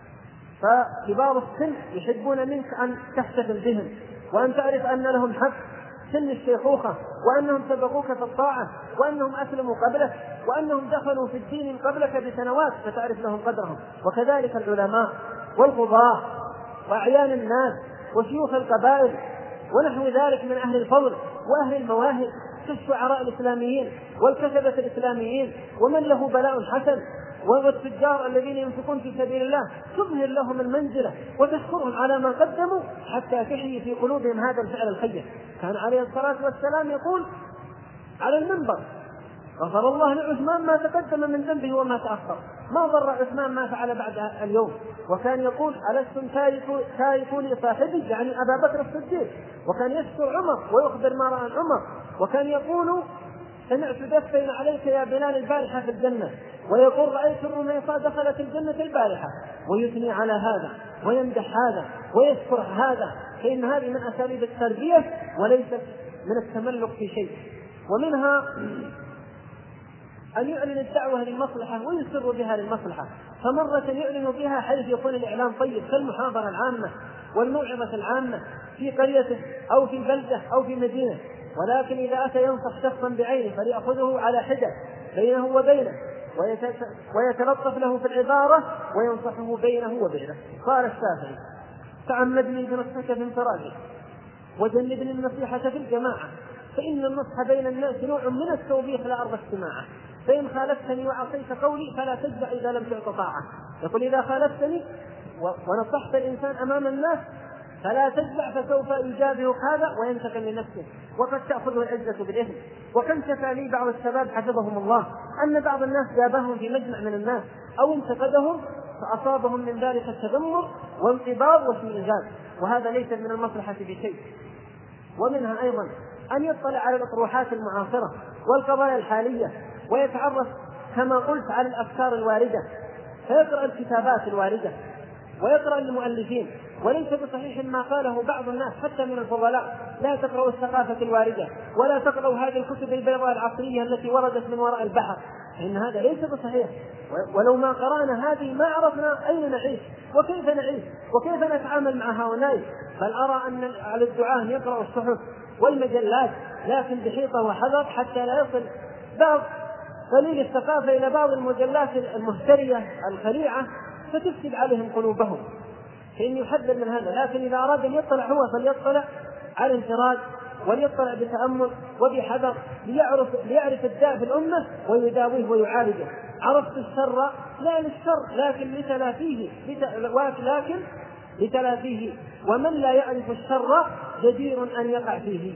فكبار السن يحبون منك أن تحتفل بهم وأن تعرف أن لهم حق سن الشيخوخة، وأنهم سبقوك في الطاعة، وأنهم أسلموا قبلك، وأنهم دخلوا في الدين قبلك بسنوات فتعرف لهم قدرهم. وكذلك العلماء والقضاة وأعيان الناس وشيوخ القبائل ونحو ذلك من أهل الفضل وأهل المواهب كالشعراء الإسلاميين والكتبة الإسلاميين ومن له بلاء حسن والتجار الذين ينفقون في سبيل الله، تظهر لهم المنزلة وتشكرهم على ما قدموا حتى تحيي في قلوبهم هذا الفعل الخير. كان عليه الصلاة والسلام يقول على المنبر غفر الله لعثمان ما تقدم من ذنبه وما تأخر، ما ضر عثمان ما فعل بعد اليوم. وكان يقول ألستم تاركوا لي صاحبي، يعني أبا بكر الصديق. وكان يذكر عمر ويخبر ما رأى عمر. وكان يقول سمعت دفين عليك يا بلال البارحة في الجنة، ويقول رأيت الرميصة دخلت الجنة البارحة، ويثني على هذا ويمدح هذا ويذكر هذا، فإن هذه من أساليب التربية وليست من التملق في شيء. ومنها أن يعلن الدعوة للمصلحة ويسر بها للمصلحة، فمرة يعلن بها حيث يكون الإعلام طيب كالمحاضرة العامة والموعظة العامة في قريته أو في بلدة أو في مدينة. ولكن إذا أتى ينصح شخصا بعينه فليأخذه على حدة بينه وبينه ويتلطف له في العبارة وينصحه بينه وبينه. قال الشافعي تعمدني بنصحك في انفرادي وجنبني النصيحة في الجماعة، فإن النصح بين الناس نوع من التوبيخ لا أرضى استماعه، فإن خالفتني وعصيت قولي فلا تجزع إذا لم تعط طاعة. يقول إذا خالفتني ونصحت الإنسان أمام الناس فلا تجزع فسوف يجابهك هذا وينتقم لنفسه، وقد تأخذه العزة بالإثم. وكم شكى لي بعض الشباب حفظهم الله أن بعض الناس جابهم في مجمع من الناس أو انتقدهم فأصابهم من ذلك التذمر وانقباض واشمئزاز، وهذا ليس من المصلحة بشيء. ومنها أيضا أن يطلع على الأطروحات المعاصرة والقضايا الحالية ويتعرف كما قلت على الأفكار الواردة، فيقرأ الكتابات الواردة ويقرأ المؤلفين. وليس بصحيح ما قاله بعض الناس حتى من الفضلاء: لا تقرأوا الثقافة الواردة ولا تقرأوا هذه الكتب البيضاء العصرية التي وردت من وراء البحر، فإن هذا ليس بصحيح. ولو ما قرأنا هذه ما عرفنا أين نعيش وكيف نعيش وكيف نتعامل مع هؤلاء. بل أرى أن على الدعاة أن يقرأوا الصحف والمجلات لكن بحيطة وحذر، حتى لا يصل بعض قليل الثقافة إلى بعض المجلات المهترية الخليعة فتفسد عليهم قلوبهم، فإني يحذر من هذا. لكن إذا أراد أن يطلع هو فليطلع على انفراد وليطلع بتأمل وبحذر ليعرف, ليعرف الداء في الأمة ويداويه ويعالجه. عرفت الشر لا للشر لكن لتلافيه لكن لتلافيه ومن لا يعرف الشر جدير أن يقع فيه.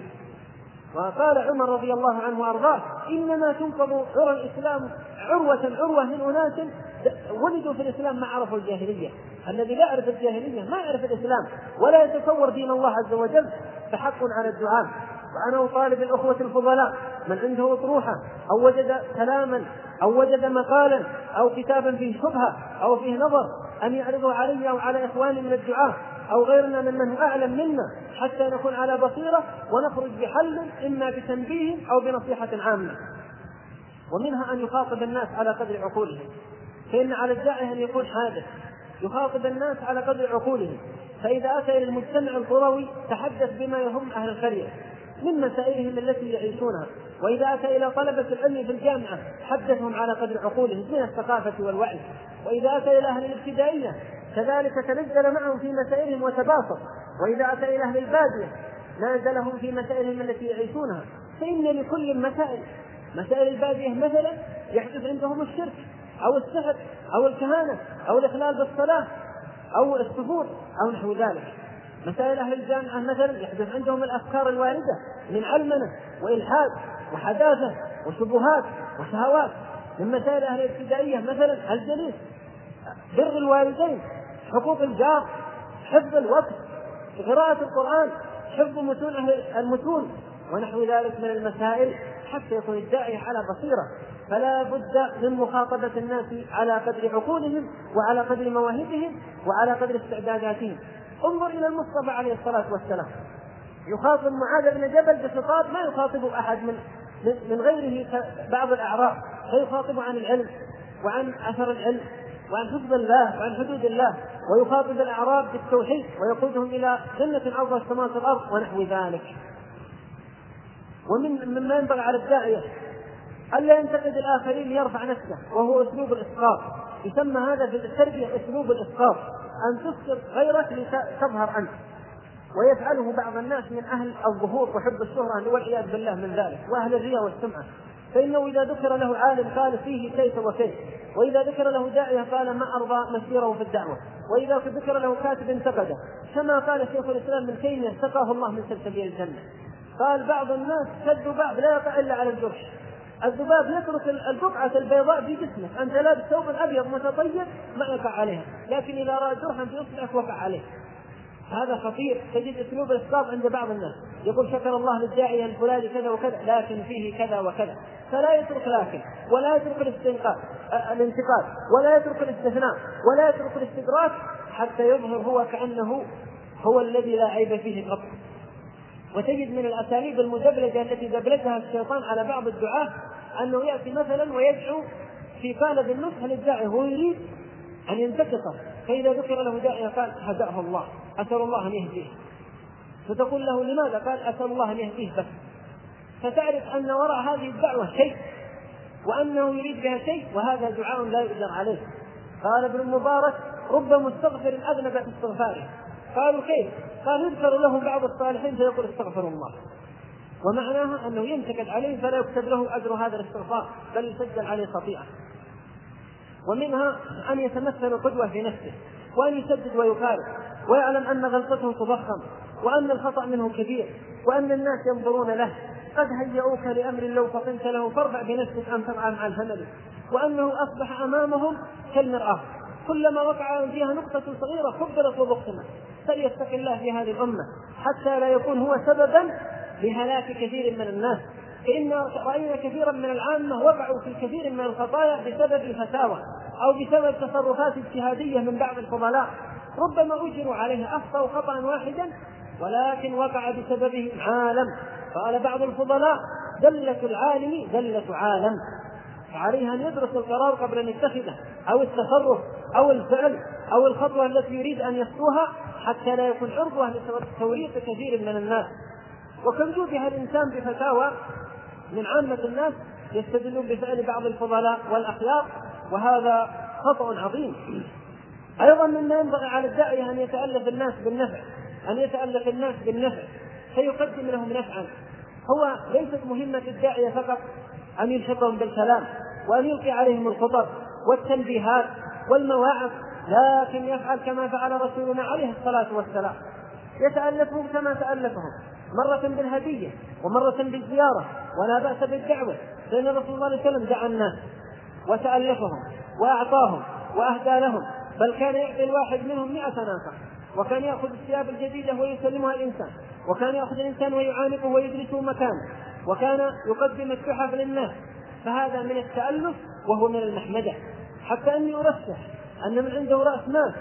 وقال عمر رضي الله عنه وأرضاه: إنما تنقض عرى الإسلام عروة عروة من أناس ولدوا في الإسلام ما عرفوا الجاهلية. الذي لا يعرف الجاهلية ما يعرف الإسلام ولا يتصور دين الله عز وجل، فحق على الدعاء. وأنا أطالب الأخوة الفضلاء من عنده أطروحة أو وجد كلاما أو وجد مقالا أو كتابا فيه شبهة أو فيه نظر أن يعرضه علي أو على إخواني من الدعاء أو غيرنا ممن أعلم منا، حتى نكون على بصيرة ونخرج بحل إما بتنبيه أو بنصيحة عامة. ومنها أن يخاطب الناس على قدر عقولهم، فإن على الداعي أن يكون حادث يخاطب الناس على قدر عقولهم. فإذا أتى إلى المجتمع القروي تحدث بما يهم أهل القرية من مسائلهم التي يعيشونها، وإذا أتى إلى طلبة العلم في الجامعة حدثهم على قدر عقولهم من الثقافة والوعي، وإذا أتى إلى أهل الابتدائية كذلك تنزل معهم في مسائلهم وتباسط، وإذا أتى إلى أهل البادية نازلهم في مسائلهم التي يعيشونها. فإن لكل مسائل، مسائل البادية مثلا يحدث عندهم الشرك أو السحر أو الكهانة أو الإخلال بالصلاة أو السفور أو نحو ذلك. مسائل أهل الجامعة مثلا يحدث عندهم الأفكار الواردة من علمنة وإلحاد وحداثة وشبهات وشهوات. من مسائل أهل الابتدائية مثلا الجليس، بر الوالدين، حقوق الجار، حفظ الوقت، قراءة القرآن، حفظ متون أهل المتون ونحو ذلك من المسائل، حتى يكون الداعي على بصيرة. فلا بد من مخاطبة الناس على قدر عقولهم وعلى قدر مواهبهم وعلى قدر استعداداتهم. انظر إلى المصطفى عليه الصلاة والسلام يخاطب معاذ بن جبل بخطاب ما يخاطب أحد من من غيره بعض الأعراب، فيخاطب عن العلم وعن أثر العلم وعن حفظ الله وعن حدود الله، ويخاطب الأعراب بالتوحيد ويقودهم إلى جنة عرضها السماوات والأرض ونحو ذلك. ومن مما ينبغي على الداعية ألا ينتقد الآخرين ليرفع نفسه، وهو أسلوب الإسقاط. يسمى هذا في التربية أسلوب الإسقاط، أن تسقط غيرك لتظهر أنت. ويفعله بعض الناس من أهل الظهور وحب الشهرة والعياذ بالله من ذلك، وأهل الرياء والسمعة. فإنه إذا ذكر له عالم قال فيه كيف وكيف، وإذا ذكر له داعية قال ما أرضى مسيره في الدعوة، وإذا ذكر له كاتب انتقده، كما قال شيخ الإسلام ابن تيمية سقاه الله من سلسبيل الجنة. قال بعض الناس كالذباب لا يقع إلا على الجرح. الذباب يترك البقعة البيضاء في جسمه، أنت لابس ثوب أبيض متطيب ما يقع عليها، لكن إذا رأى جرحا في إصبعك وقع عليه. هذا خطير. تجد أسلوب الإسقاط عند بعض الناس يقول شكر الله للداعية الفلاني كذا وكذا لكن فيه كذا وكذا، فلا يترك لكن ولا يترك الاستنقاذ الانتقاد ولا يترك الاستثناء ولا يترك الاستدراك حتى يظهر هو كأنه هو الذي لا عيب فيه قط. وتجد من الأساليب المدبلجة التي دبلجها الشيطان على بعض الدعاة أنه يأتي مثلا ويدعو في قالب النصح للداعي هو يريد أن ينتقصه، فإذا ذكر له داعية قال هداه الله أسأل الله أن يهديه، فتقول له لماذا؟ قال أسأل الله أن يهديه بس. فتعرف أن وراء هذه الدعوة شيء وأنه يريد بها شيء، وهذا دعاء لا يؤجر عليه. قال ابن المبارك رب مستغفر أذنب في استغفاره. قالوا كيف؟ قال يذكر له بعض الصالحين فيقول استغفر الله، ومعناها أنه ينتقد عليه فلا يكتب له أجر هذا الاستغفار بل يسجل عليه خطيئة. ومنها أن يتمثل قدوة في نفسه وأن يسدد ويقارب. ويعلم أن غلطته تضخم وأن الخطأ منه كبير وأن الناس ينظرون له، قد هيئوك لأمر لو فطنت له فارفع بنفسك أن ترعى مع الفمل، وأنه أصبح أمامهم كالمرآة، كلما وقع فيها نقطة صغيرة خبرت وبقسمت. فليتق الله في هذه الأمة حتى لا يكون هو سببا لهلاك كثير من الناس، فإن رأينا كثيرا من العامة وقعوا في كثير من الخطايا بسبب الفتاوى أو بسبب تصرفات اجتهادية من بعض الفضلاء، ربما أجروا عليه أخطأوا خطأ واحدا ولكن وقع بسببه عالم. قال بعض الفضلاء: دلة العالم دلة عالم، فعليه أن يدرس القرار قبل أن يتخذه أو التصرف أو الفعل أو الخطوة التي يريد أن يخطوها حتى لا يكون عرضة لتوريط كثير من الناس. وكم جوبها الإنسان بفتاوى من عامة الناس يستدلون بفعل بعض الفضلاء والأخيار، وهذا خطأ عظيم. أيضا مما ينبغي على الداعية أن يتألف الناس بالنفع، أن يتألف الناس بالنفع فيقدم لهم نفعا. هو ليست مهمة الداعية فقط أن يلحقهم بالكلام وأن يلقي عليهم الخطب والتنبيهات والمواعظ، لكن يفعل كما فعل رسولنا عليه الصلاة والسلام، يتألفهم كما تألفهم، مرة بالهدية ومرة بالزيارة، ولا بأس بالدعوة، لأن رسول الله صلى الله عليه وسلم دعا الناس وتألفهم وأعطاهم وأهدى لهم، بل كان يعطي الواحد منهم مئة ناقة، وكان يأخذ الثياب الجديدة ويسلمها الإنسان، وكان يأخذ الإنسان ويعانقه ويجلسه مكانه، وكان يقدم التحف للناس. فهذا من التألف وهو من المحمدة. حتى أني أرشح أن من عنده رأس مال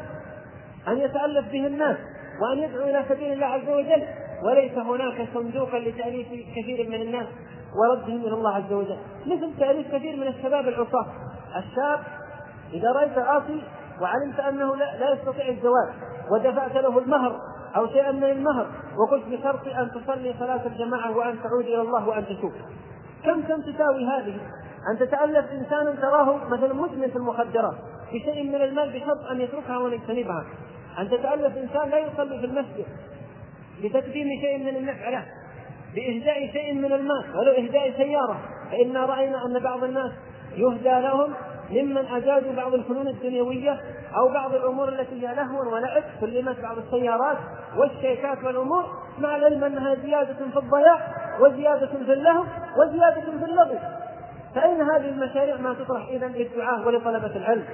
أن يتألف به الناس وأن يدعو إلى سبيل الله عز وجل، وليس هناك صندوقا لتأليف كثير من الناس وردهم إلى الله عز وجل، مثل تأليف كثير من الشباب العصاة. الشاب إذا رأيت عاصي وعلمت أنه لا يستطيع الزواج ودفعت له المهر أو شيئا من المهر وقلت بشرط أن تصلي صلاة الجماعة وأن تعود إلى الله وأن تشوف، كم كم تساوي هذه؟ أن تتألف إنسانا تراه مثلا مدمن في المخدرات بشيء من المال بشرط أن يتركها ويجتنبها، أن تتألف إنسان لا يصلي في المسجد بتقديم شيء من النفع له، بإهداء شيء من المال ولو إهداء سيارة، فإنا رأينا أن بعض الناس يهدى لهم ممن أجادوا بعض الفنون الدنيوية أو بعض الأمور التي هي لهو ولعب، سلمت بعض السيارات والشيكات والأمور، مع العلم أنها زيادة في الضياع وزيادة في اللهو وزيادة في اللغو. فأين هذه المشاريع ما تطرح إذن للدعاة ولطلبة العلم؟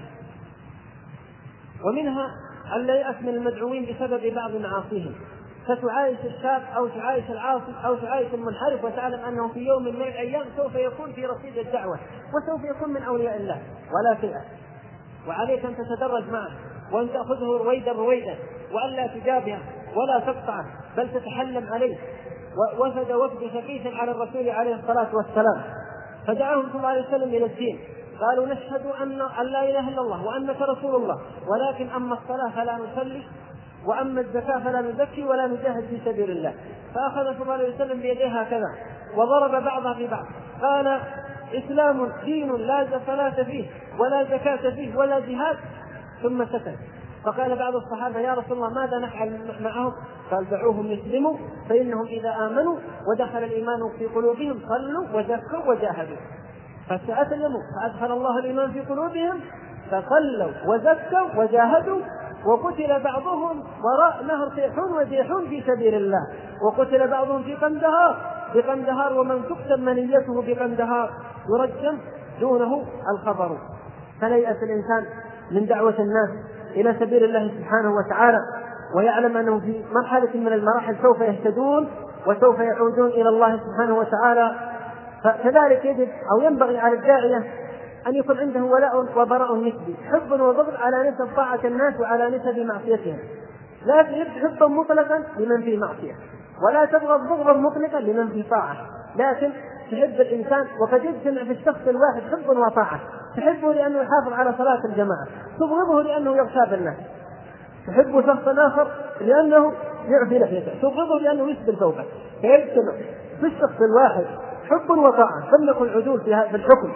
ومنها أن لا يأس من المدعوين بسبب بعض معاصيهم، فتعايش الشاب أو تعايش العاصي أو تعايش المنحرف وتعلم أنه في يوم من الأيام سوف يكون في رصيد الدعوة وسوف يكون من أولياء الله، ولا تيأس، وعليك أن تتدرج معه وأن تأخذه رويدا رويدا وألا تجابهه ولا تقطعه بل تتحلم عليه. ووفد وفد ثقيف على الرسول عليه الصلاة والسلام فدعاهم صلى الله عليه وسلم إلى الدين، قالوا: نشهد أن لا إله إلا الله وأنك رسول الله، ولكن أما الصلاة فلا نصلي وأما الزكاة فلا نزكي ولا نجاهد في سبيل الله. فأخذ صلى الله عليه وسلم بيديه هكذا وضرب بعضها في بعض، قال: إسلام دين لا صلاة فيه ولا زكاة فيه ولا جهاد، ثم سكت. فقال بعض الصحابة: يا رسول الله ماذا نفعل معهم؟ قال: دعوهم يسلموا فإنهم إذا آمنوا ودخل الإيمان في قلوبهم صلوا وزكوا وجاهدوا، فسأسلموا فأدخل الله الإيمان في قلوبهم فصلوا وزكوا وجاهدوا، وقتل بعضهم وراء نهر سيحون وجيحون في سبيل الله، وقتل بعضهم في قندهار بقندهار، ومن تكتب منيته بقندهار يرجم دونه الخبر. فلا يأس الإنسان من دعوة الناس إلى سبيل الله سبحانه وتعالى، ويعلم أنه في مرحلة من المراحل سوف يهتدون وسوف يعودون إلى الله سبحانه وتعالى. فكذلك يجب أو ينبغي على الداعية أن يكون عنده ولاء وبراء نسبي، حب وبغض على نسب طاعة الناس وعلى نسب معصيتهم. لا تحب حبا مطلقا لمن فيه معصية، ولا تبغض بغضا مطلقا لمن فيه طاعة، لكن تحب الإنسان. وقد يجتمع في الشخص الواحد حب وطاعة، تحبه لأنه يحافظ على صلاة الجماعة، تبغضه لأنه يغتاب بالله. تحب شخصا آخر لأنه يعفي لحيته، تبغضه لأنه يسبل ثوبه. فيجتمع في الشخص الواحد حب وطاعة، فلنكن عدول في هذا الحكم،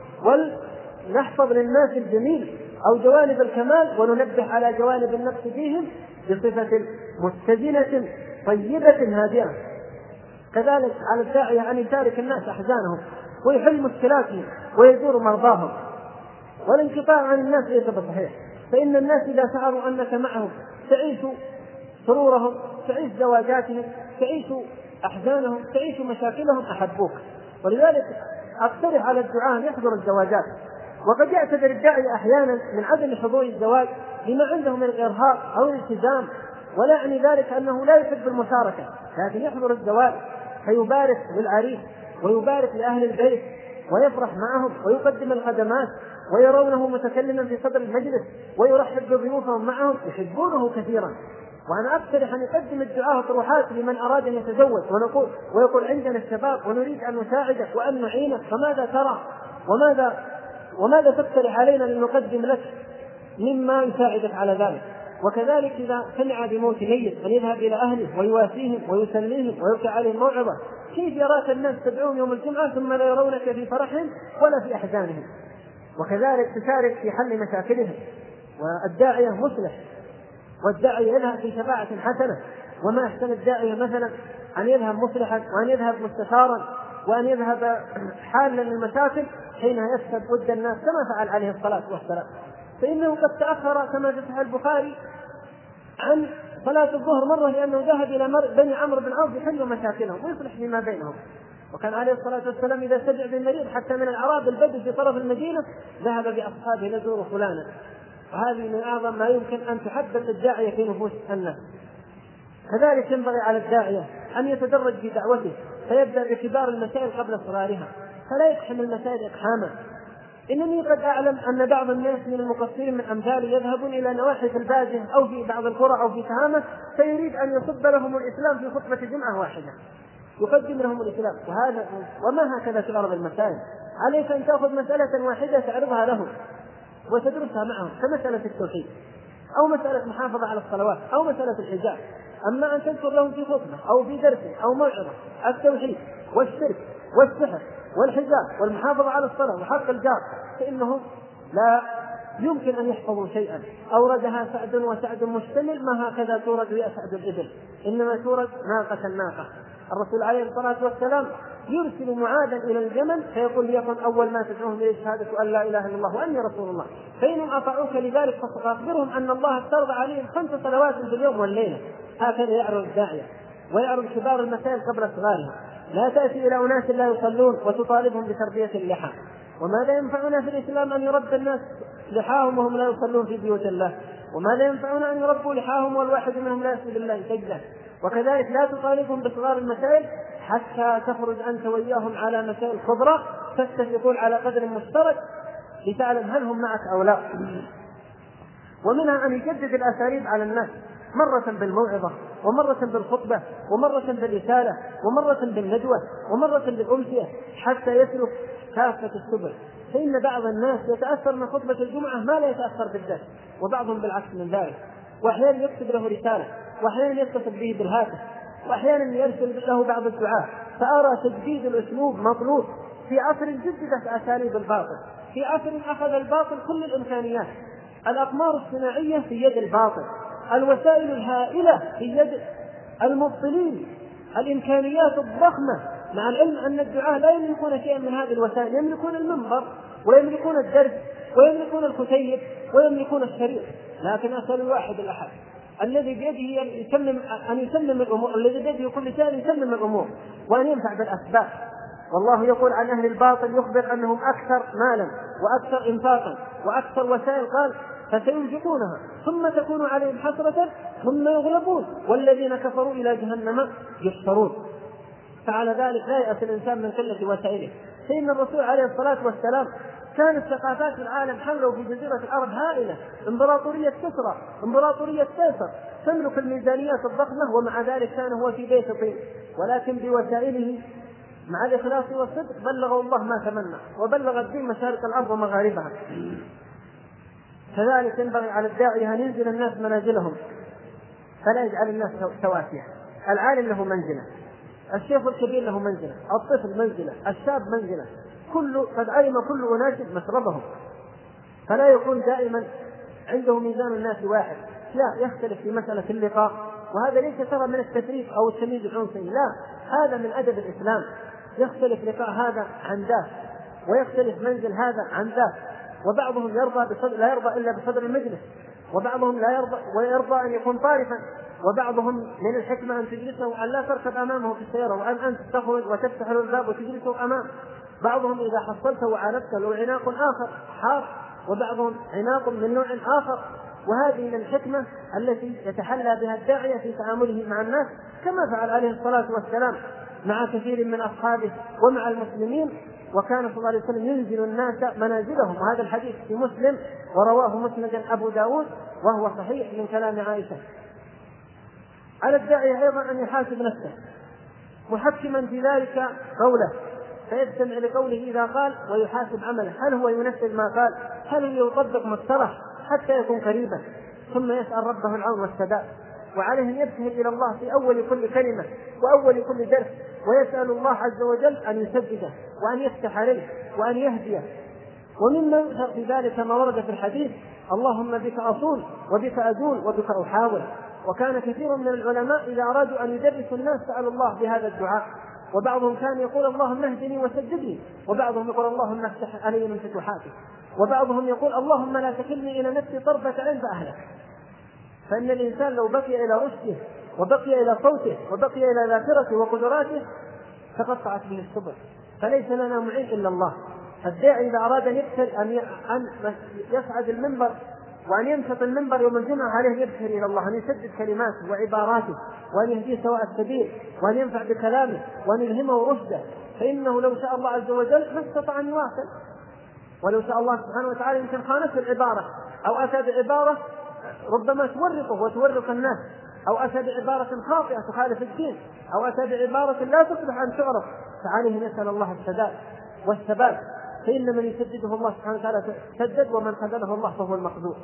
ولنحفظ للناس الجميل أو جوانب الكمال وننبه على جوانب النقص فيهم بصفة متزنة طيبة هادئة. كذلك على الداعية أن يشارك الناس أحزانهم ويحل مشكلاتهم ويزور مرضاهم. والانقطاع عن الناس ليس بصحيح، فإن الناس إذا شعروا أنك معهم تعيش سرورهم، تعيش زواجاتهم، تعيش أحزانهم، تعيش مشاكلهم، أحبوك. ولذلك أقترح على الدعاة أن يحضروا الزواجات. وقد يعتذر الداعية أحيانا من عدم حضور الزواج لما عنده من الإرهاق أو الالتزام، ولا يعني ذلك أنه لا يحب المشاركة، لكن يحضر الزواج فيبارك للعريس ويبارك لأهل البيت ويفرح معهم ويقدم الخدمات ويرونه متكلما في صدر المجلس ويرحب بضيوفهم معهم، يحبونه كثيرا. وأنا أقترح أن يقدم الدعاة طروحات لمن أراد أن يتزوج، ونقول ويقول عندنا الشباب ونريد أن نساعدك وأن نعينك، فماذا ترى وماذا وماذا تقترح علينا لنقدم لك مما يساعدك على ذلك. وكذلك إذا سمع بموت ميت فليذهب إلى أهله ويواسيهم ويسليهم ويلقي عليهم موعظة. كيف يراك الناس تدعوهم يوم الجمعة ثم لا يرونك في فرحهم ولا في أحزانهم؟ وكذلك تشارك في حل مشاكلهم. والداعية مصلح، والداعية يذهب في شفاعة حسنة، وما أحسن الداعية مثلا أن يذهب مصلحا وأن يذهب مستشارا وأن يذهب حالا للمشاكل حين يكسب ود الناس كما فعل عليه الصلاة والسلام. فإنه قد تأخر كما في صحيح البخاري عن صلاة الظهر مرة لأنه ذهب إلى بني عمرو بن عوف يحل مشاكلهم ويصلح فيما بينهم. وكان عليه الصلاة والسلام إذا سمع بالمريض حتى من الأعراب البدو في طرف المدينة ذهب بأصحابه ليزوروا فلانا. وهذه من أعظم ما يمكن أن تحبب الداعية في نفوس الناس. كذلك ينبغي على الداعية أن يتدرج في دعوته، فيبدأ بكبار المسائل قبل صغارها، فلا يقحم المسائل إقحاما. إنني قد أعلم أن بعض الناس من المقصرين من أمثالي يذهبون إلى نواحي في البادية أو في بعض القرى أو في تهامة، فيريد أن يصب لهم الإسلام في خطبة جمعة واحدة، يقدم لهم الإسلام. وهذا وما هكذا تعرض المسائل. عليك أن تأخذ مسألة واحدة تعرضها لهم وتدرسها معهم كمسألة التوحيد أو مسألة محافظة على الصلوات أو مسألة الحجاب. أما أن تذكر لهم في خطبة أو في درس أو موعظة التوحيد والشرك والسحر والحجاب والمحافظة على الصلاة وحق الجار، فإنهم لا يمكن أن يحفظوا شيئا. أوردها سعد وسعد مشتمل، ما هكذا تورد يا سعد الإبل، إنما تورد ناقة الناقة. الرسول عليه الصلاة والسلام يرسل معاذا إلى اليمن فيقول ليكن أول ما تدعوهم إلى شهادة أن لا إله إلا الله وأني رسول الله، فإنهم أطاعوك لذلك فأخبرهم أن الله افترض عليهم خمس صلوات في اليوم والليلة. هكذا يعرض الداعية ويعرض كبار المسائل قبل صغارها. لا تأتي إلى أناس لا يصلون وتطالبهم بتربية اللحى. وماذا ينفعنا في الإسلام أن يربى الناس لحاهم وهم لا يصلون في بيوت الله؟ وماذا ينفعنا أن يربوا لحاهم والواحد منهم لا يسجد لله سجدة؟ وكذلك لا تطالبهم بصغار المسائل حتى تخرج أنت وإياهم على مسائل كبرى تتفقون على قدر مشترك لتعلم هل هم معك أو لا. ومنها أن يجدد الأساليب على الناس، مرة بالموعظة ومرة بالخطبة ومرة بالرسالة ومرة بالندوة ومرة بالأمسية حتى يسلك كافة السبل. فإن بعض الناس يتأثر من خطبة الجمعة ما لا يتأثر بالذات، وبعضهم بالعكس من ذلك. وأحيانا يكتب له رسالة، وأحيانا يتصل به بالهاتف، وأحيانا يرسل له بعض الدعاء. فأرى تجديد الأسلوب مطلوب في عصر جددت أساليب الباطل، في عصر أخذ الباطل كل الإمكانيات. الأقمار الصناعية في يد الباطل، الوسائل الهائلة في يد المبطلين، الإمكانيات الضخمة، مع العلم أن الدعاة لا يملكون شيئا من هذه الوسائل، يملكون المنبر ويملكون الدرس ويملكون الكتيب ويملكون الشريط. لكن أسأل الواحد الأحد الذي بيده يتمم أن يتمم الأمور، الذي بيده كل شيء يتمم الأمور وأن ينفع بالأسباب. والله يقول عن أهل الباطل يخبر أنهم أكثر مالا وأكثر إنفاقا وأكثر وسائل، قال فسينفقونها ثم تكون عليهم حسرة ثم يغلبون والذين كفروا إلى جهنم يحشرون. فعلى ذلك لا يأس الإنسان من قلة وسائله. فإن الرسول عليه الصلاة والسلام كانت ثقافات العالم حوله في جزيرة العرب هائلة، امبراطورية كسرى، امبراطورية قيصر تملك الميزانيات الضخمة، ومع ذلك كان هو في بيت طين، ولكن بوسائله مع الإخلاص والصدق بلغ الله ما تمنى وبلغ الدين مشارق الأرض ومغاربها. كذلك ينبغي على الداعية أن ينزل الناس منازلهم فلا يجعل الناس سواسية. العالم له منزلة، الشيخ الكبير له منزلة، الطفل منزلة، الشاب منزلة، كل قد علم كل أناس مشربهم، فلا يكون دائما عنده ميزان الناس واحد، لا، يختلف في مسألة اللقاء. وهذا ليس ترى من التفريق أو التمييز العنصري، لا، هذا من أدب الإسلام. يختلف لقاء هذا عن ذاك، ويختلف منزل هذا عن ذاك، وبعضهم يرضى بصدر لا يرضى إلا بصدر المجلس، وبعضهم لا يرضى ويرضى أن يكون طارفا، وبعضهم من الحكمة أن تجلسه أن لا تركب أمامه في السيارة وأن أنت تخرج وتفتح له الباب وتجلسه أمام. بعضهم إذا حصلته وعانته له عناق آخر حار، وبعضهم عناق من نوع آخر. وهذه من الحكمة التي يتحلى بها الداعية في تعامله مع الناس، كما فعل عليه الصلاة والسلام مع كثير من أصحابه ومع المسلمين، وكان صلى الله عليه وسلم ينزل الناس منازلهم. وهذا الحديث في مسلم ورواه مسندا أبو داود وهو صحيح من كلام عائشة. على الداعية أيضا أن يحاسب نفسه محكما في ذلك قوله، فيستمع لقوله إذا قال ويحاسب عمله، هل هو ينفذ ما قال؟ هل هو يطبق ما اقترح حتى يكون قريبا؟ ثم يسأل ربه العون والسداد، وعليه أن يبتهل إلى الله في أول كل كلمة وأول كل درس، ويسأل الله عز وجل أن يسدده وأن يفتح عليه وأن يهديه. ومما يظهر في ذلك ما ورد في الحديث: اللهم بك أصول وبك أزول وبك أحاول. وكان كثير من العلماء إذا أرادوا أن يدرسوا الناس سألوا الله بهذا الدعاء، وبعضهم كان يقول اللهم اهدني وسددني، وبعضهم يقول اللهم افتح علي من فتوحاتك، وبعضهم يقول اللهم لا تكلني إلى نفسي طرفة عين فأهلك. فإن الإنسان لو بقي إلى رشده وبقي إلى صوته وبقي إلى ذاكرته وقدراته تقطعت به السبل، فليس لنا معين إلا الله. الداعي إذا أراد أن يبتل أن يصعد المنبر وأن ينشط المنبر يوم الجمعة عليه يبتل إلى الله، أن يسدد كلماته وعباراته وأن يهديه سواء السبيل وأن ينفع بكلامه وأن يلهمه رشده، فإنه لو شاء الله عز وجل ما استطاع أن يواصل، ولو شاء الله سبحانه وتعالى يمكن خانته العبارة أو أتى بعبارة ربما تورطه وتورط الناس، أو أتى بعبارة خاطئة تخالف الدين، أو أتى بعبارة لا تصلح أن تعرف، فعليه نسأل الله السداد والثبات، فإن من يسدده الله سبحانه وتعالى سدد، ومن خذله الله فهو المخذول.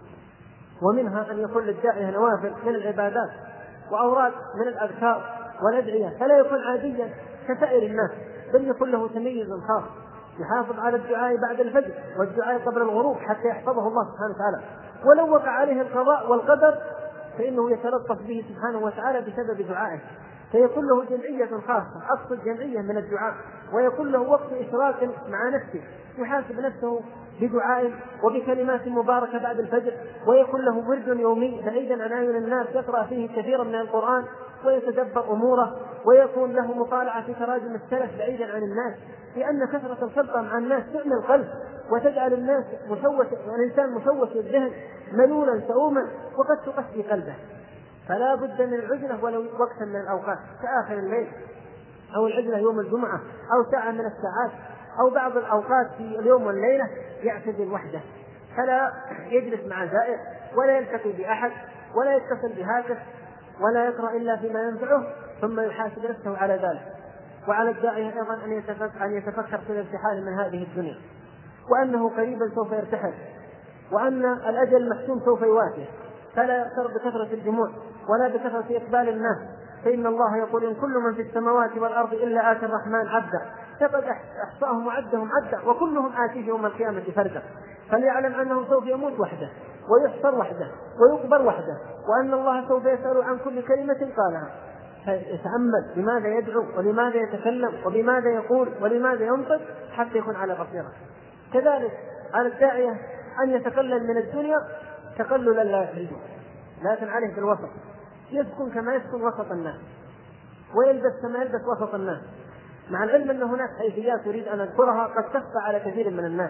ومنها أن يكون للداعية نوافل من العبادات وأوراد من الأذكار والأدعية، فلا يكون عاديا كسائر الناس، بل يكون له تميز خاص، يحافظ على الدعاء بعد الفجر والدعاء قبل الغروب حتى يحفظه الله سبحانه وتعالى. ولو وقع عليه القضاء والقدر فإنه يتلطف به سبحانه وتعالى بسبب دعائه، فيكون له جمعية خاصة، أقصد جمعية من الدعاء، ويكون له وقت إشراك مع نفسه يحاسب نفسه بدعاء وبكلمات مباركة بعد الفجر، ويكون له ورد يومي بعيدا عن أعين الناس يقرأ فيه كثيرا من القرآن ويتدبر أموره، ويكون له مطالعة في تراجم السلف بعيدا عن الناس، لأن كثرة الخلطة مع الناس تعمي القلب وتجعل الناس مشوش، والإنسان مشوش الذهن ملولا سؤوما وقد تقسي قلبه. فلا بد من العزلة ولو وقتا من الأوقات كآخر الليل، أو العزلة يوم الجمعة، أو ساعة من الساعات، أو بعض الأوقات في اليوم والليلة يعتزل وحده، فلا يجلس مع زائر ولا يلتقي بأحد ولا يتصل بهاتف ولا يقرأ إلا فيما ينفعه، ثم يحاسب نفسه على ذلك. وعلى الداعية أيضا أن يتفكر, أن يتفكر في الارتحال من هذه الدنيا، وأنه قريبا سوف يرتحل، وأن الأجل المحتوم سوف يواجه، فلا يغتر بكثرة الجموع ولا بكثرة إقبال الناس، فإن الله يقول إن كل من في السماوات والأرض إلا آتي الرحمن عبدا، فقد أحصاهم وعدهم عدا وكلهم آتيه يوم القيامة فردا. فليعلم أنه سوف يموت وحده ويحصر وحده ويقبر وحده، وأن الله سوف يسأل عن كل كلمة قالها، فيتأمل لماذا يدعو ولماذا يتكلم وبماذا يقول ولماذا ينطق حتى يكون على بصيرة. كذلك على الداعية أن يتقلل من الدنيا تقللا لا يحرجه، لكن عليه بالوسط، يسكن كما يسكن وسط الناس ويلبس كما يلبس وسط الناس، مع العلم أن هناك حيثيات يريد أن أذكرها قد تخفى على كثير من الناس.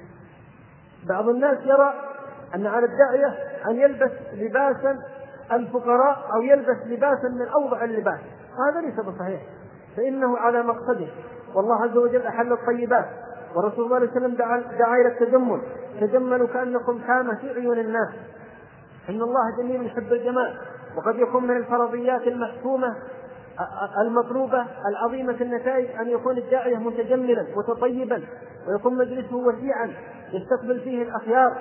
بعض الناس يرى أن على الداعية أن يلبس لباسا الفقراء أو يلبس لباسا من أوضع اللباس، وهذا ليس بصحيح، فإنه على مقصده، والله عز وجل أحل الطيبات، ورسول الله صلى الله عليه وسلم دعا إلى التجمل، تجملوا كأنكم خامة في عيون الناس، إن الله جميل يحب الجمال. وقد يكون من الفرضيات المحكومة المطلوبة العظيمة النتائج أن يكون الداعية متجملا متطيبا، ويكون مجلسه وسيعا يستقبل فيه الأخيار